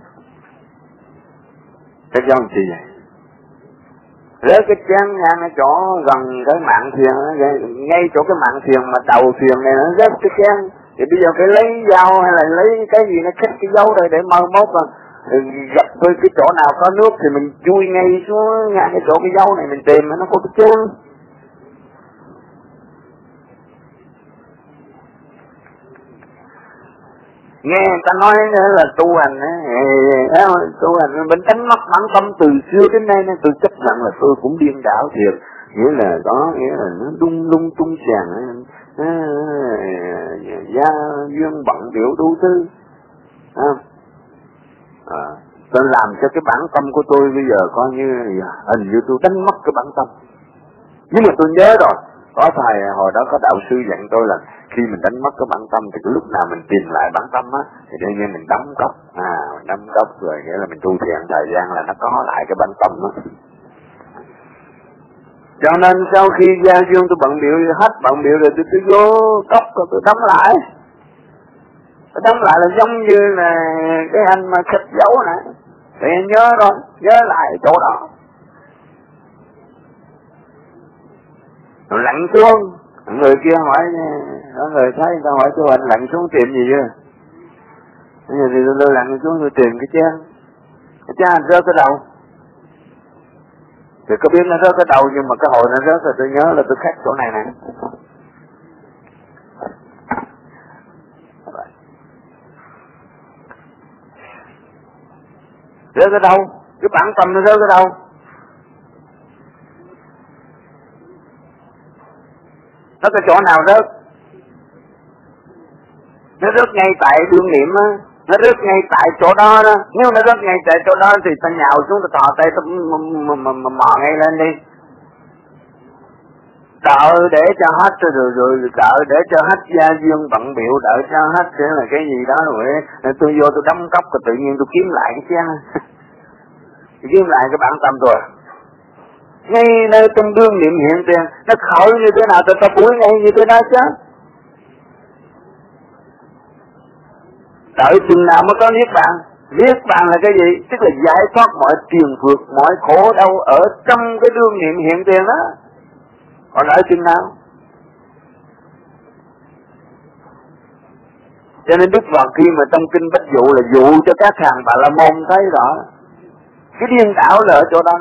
Cái dấu gì vậy? Rớt cái chén ngang ở chỗ gần cái mạn thuyền, ngay chỗ cái mạn thuyền mà đầu thuyền này nó rớt cái chén, thì bây giờ phải lấy dao hay là lấy cái gì nó cắt cái dấu đây để mai mốt mà gặp với cái chỗ nào có nước thì mình chui ngay xuống ngang cái chỗ cái dấu này mình tìm nó có cái chén. Nghe người ta nói là tu hành tu hành mình đánh mất bản tâm từ xưa đến nay nên tôi chấp nhận là tôi cũng điên đảo thiệt, nghĩa là nó lung tung sàng, gia duyên bận biểu đủ thứ, tôi làm cho cái bản tâm của tôi bây giờ coi như hình như tôi đánh mất cái bản tâm. Nhưng mà tôi nhớ rồi, có thầy hồi đó có đạo sư dặn tôi là khi mình đánh mất cái bản tâm thì cái lúc nào mình tìm lại bản tâm á thì đương nhiên mình đóng cốc, mình đóng cốc rồi nghĩa là mình tu thiền thời gian là nó có lại cái bản tâm á. Cho nên sau khi gia duyên tôi bận biểu hết bận biểu rồi tôi vô cốc rồi tôi đóng lại. Tôi đóng lại là giống như là cái anh mà khích dấu này, thì anh nhớ rồi, nhớ lại chỗ đó. Rồi lặn xuống, người kia hỏi, có người thấy người ta hỏi tôi anh lặn xuống tìm gì chưa? Bây giờ thì tôi lặn xuống tôi tìm cái chén anh rớt cái đầu. Thì có biết nó rớt cái đầu nhưng mà cái hồi nó rớt rồi tôi nhớ là tôi khắc chỗ này nè. Rớt cái đâu? Cái bản tâm nó rớt cái đâu? Nó cái chỗ nào rớt? Nó rớt ngay tại đương niệm á, nó rớt ngay tại chỗ đó đó. Nếu nó rớt ngay tại chỗ đó thì ta nhào xuống, ta thò tay, ta mò ngay lên đi. Đợi để cho hết rồi đợi để cho hết gia duyên bận biểu, đợi cho hết là cái gì đó rồi tôi vô tôi đóng cốc rồi tự nhiên tôi kiếm lại cái chén. Kiếm lại cái bản tâm tôi. Ngay nơi trong đương niệm hiện tiền, nó khởi như thế nào ta buổi ngay như thế đó chứ. Đợi chừng nào mới có niết bàn. Niết bàn là cái gì? Tức là giải thoát mọi triền phược, mọi khổ đau ở trong cái đương niệm hiện tiền đó. Còn đợi chừng nào? Cho nên Đức Phật khi mà trong kinh Bách Dụ là dụ cho các hàng Bà La Môn thấy rõ. Cái điên đảo là ở chỗ đó.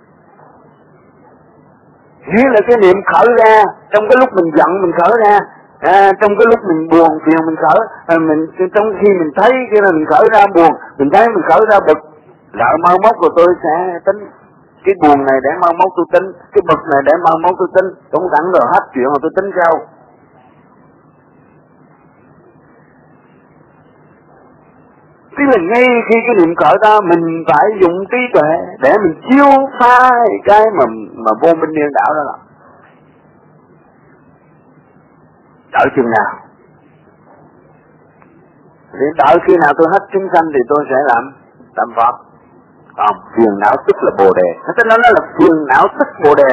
Nghĩa là cái niệm khởi ra, trong cái lúc mình giận mình khởi ra, Trong cái lúc mình buồn phiền mình khởi, trong khi mình thấy cái là mình khởi ra buồn, mình thấy mình khởi ra bực, lại mau mốt rồi tôi sẽ tính cái buồn này để mau mốt tôi tính, cái bực này để mau mốt tôi tính, cũng sẵn rồi hết chuyện mà tôi tính sao. Tức là ngay khi cái niệm khởi đó mình phải dùng trí tuệ để mình chiếu phá cái mà vô minh điên đảo đó là. Đợi chừng nào? Thì đợi khi nào tôi hết chúng sanh thì tôi sẽ làm Pháp. Còn phiền não tức là Bồ Đề. Thế nó là phiền não tức Bồ Đề.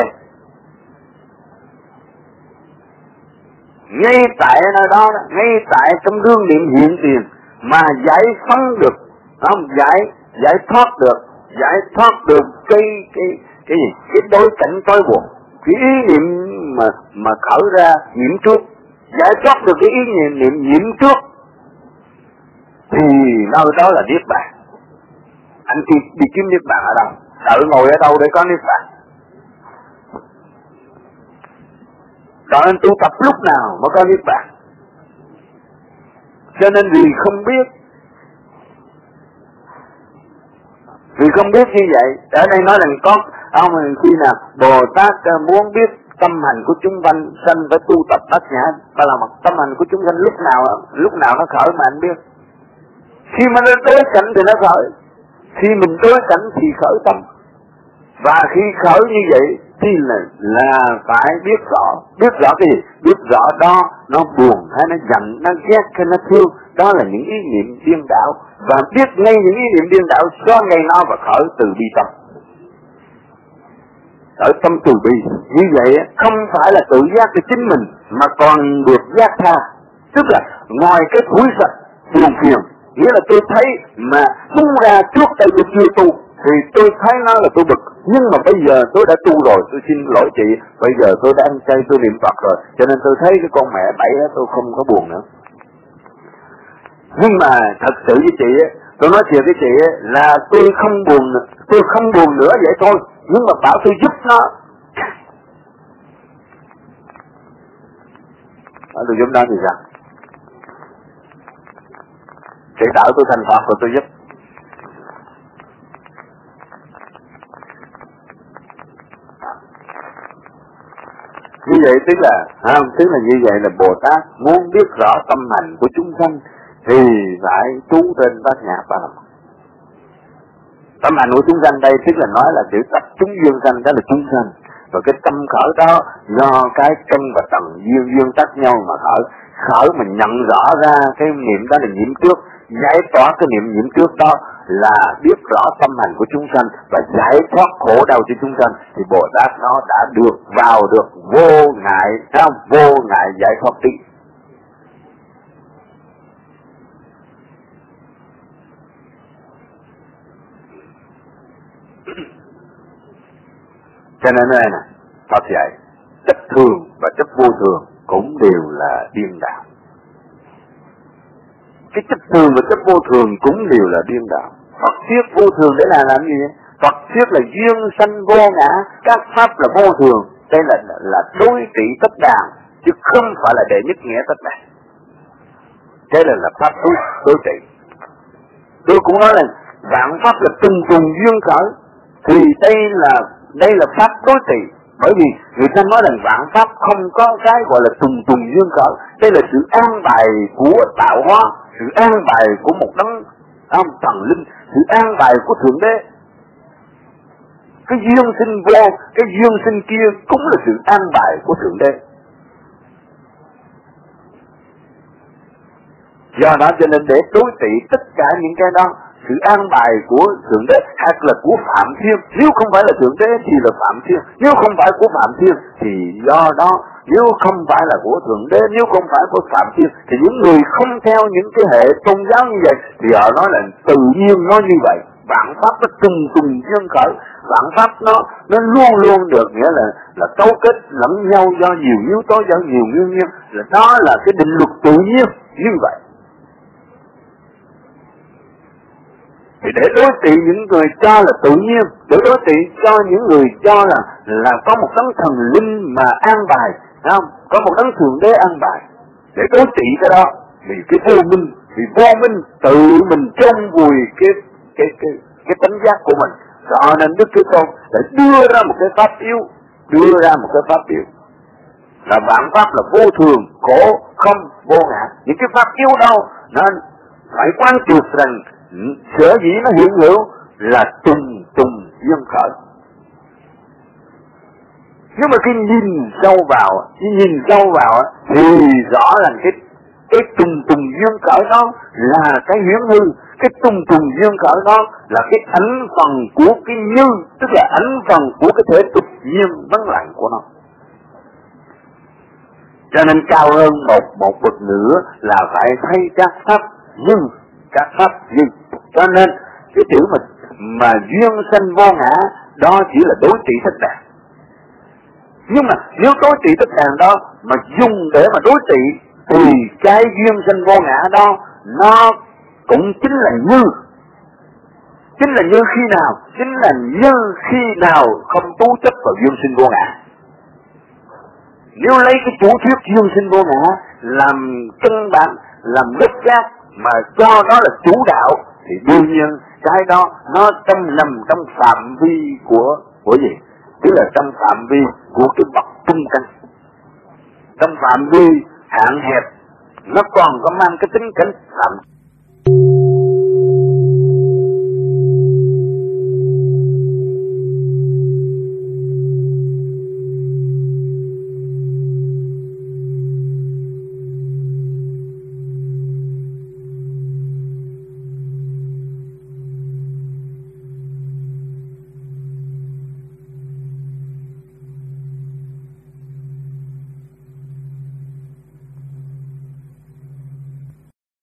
Ngay tại nơi đó, ngay tại trong đương niệm hiện tiền mà giải phóng được, không? Giải thoát được cái gì? Cái đối cảnh tối buồn, cái ý niệm mà khởi ra nhiễm trước, giải thoát được cái ý niệm nhiễm trước thì nơi đó là niết bàn. Anh đi kiếm niết bàn ở đâu? Đợi ngồi ở đâu để có niết bàn? Đợi anh tu tập lúc nào mới có niết bàn? Cho nên vì không biết như vậy, ở đây nói rằng có ông khi nào Bồ Tát muốn biết tâm hành của chúng sanh phải tu tập bát nhã ba la mật. Tâm hành của chúng sanh lúc nào nó khởi mà anh biết. Khi mà nó đối cảnh thì nó khởi, khi mình đối cảnh thì khởi tâm, và khi khởi như vậy thì là phải biết rõ cái gì? Biết rõ đó nó buồn hay nó giận, nó ghét hay nó thương, đó là những ý niệm điên đảo, và biết ngay những ý niệm điên đảo do ngay nó và khởi từ bi tâm. Ở tâm từ bi như vậy không phải là tự giác cho chính mình mà còn được giác tha. Tức là ngoài cái thúi sạch buồn phiền, nghĩa là tôi thấy mà tung ra trước đây tôi chưa tu thì tôi thấy nó là tôi bực, nhưng mà bây giờ tôi đã tu rồi, tôi xin lỗi chị, bây giờ tôi đã ăn chay, tôi niệm Phật rồi, cho nên tôi thấy cái con mẹ bẫy đó tôi không có buồn nữa. Nhưng mà thật sự với chị ấy, tôi nói chuyện với chị ấy, là tôi không buồn nữa vậy thôi, nhưng mà bảo tôi giúp nó, tôi giúp nó thì sao? Chị đợi tôi thành Phật rồi tôi giúp. Như vậy tức là như vậy là Bồ Tát muốn biết rõ tâm hành của chúng sanh thì phải trú trên bát nhã ba la mật. Tâm hành của chúng sanh đây tức là nói là chữ tập chúng duyên sanh, đó là chúng sanh. Và cái tâm khởi đó do cái căn và tầng duyên tách nhau mà khởi mình nhận rõ ra cái niệm đó là nhiễm trước, giải tỏa cái niệm nhiễm trước đó là biết rõ tâm hành của chúng sanh và giải thoát khổ đau cho chúng sanh, thì Bồ Tát nó đã được vào được vô ngại giải thoát trí. Cho nên đây nè, Phật dạy chấp thường và chấp vô thường cũng đều là điên đạo. Cái chấp thường và chấp vô thường cũng đều là điên đạo. Phật thuyết vô thường để làm gì? Phật thuyết là duyên sanh vô ngã, các pháp là vô thường. Đây là đối trị tất đàn, chứ không phải là đệ nhất nghĩa tất đàn. Đây là pháp đối trị. Tôi cũng nói là vạn pháp là từng duyên khởi, thì đây là pháp đối trị. Bởi vì người ta nói rằng vạn pháp không có cái gọi là tùng duyên khởi. Đây là sự an bài của tạo hóa, sự an bài của một đấng thần linh, sự an bài của Thượng Đế. Cái duyên sinh vô, cái duyên sinh kia cũng là sự an bài của Thượng Đế. Do đó cho nên để đối trị tất cả những cái đó, sự an bài của Thượng Đế hay là của Phạm Thiên, nếu không phải là Thượng Đế thì là Phạm Thiên, nếu không phải của Phạm Thiên thì do đó, nếu không phải là của Thượng Đế, nếu không phải của Phạm Thiên thì những người không theo những cái hệ tôn giáo như vậy thì họ nói là tự nhiên nó như vậy. Vạn pháp nó từng duyên khởi, vạn pháp nó luôn luôn được, nghĩa là cấu kết lẫn nhau do nhiều yếu tố, do nhiều nguyên nhân, là đó là cái định luật tự nhiên như vậy. Thì để đối trị những người cho là tự nhiên, để đối trị cho những người cho là có một đấng thần linh mà an bài, không? Có một đấng Thượng Đế an bài, để đối trị cái đó. Vì cái vô minh tự mình chôn vùi cái tánh giác của mình. Cho nên Đức Thế Tôn đã đưa ra một cái pháp yếu, là vạn pháp là vô thường, khổ, không, vô ngã. Những cái pháp yếu đâu nên phải quán triệt rằng sở dĩ nó hiện hữu là tùng duyên khởi. Nhưng mà khi nhìn sâu vào thì rõ là cái tùng duyên khởi đó là cái huyễn hư, cái tùng duyên khởi đó là cái ảnh phần của cái như, tức là ảnh phần của cái thể tục nhiên vắng lặng của nó. Cho nên cao hơn một bậc nữa là phải thấy các pháp như. Cho nên cái chữ mà duyên sanh vô ngã đó chỉ là đối trị thất đàn. Nhưng mà nếu đối trị thất đàn đó mà dùng để mà đối trị thì cái duyên sanh vô ngã đó nó cũng chính là như. Chính là như khi nào? Chính là như khi nào không tố chấp vào duyên sinh vô ngã. Nếu lấy cái chủ thuyết duyên sinh vô ngã làm căn bản, làm gốc gác mà cho đó là chủ đạo thì đương nhiên cái đó nó nằm trong phạm vi của gì? Tức là trong phạm vi của cái bậc trung căn. Trong phạm vi hạn hẹp nó còn có mang cái tính cảnh phạm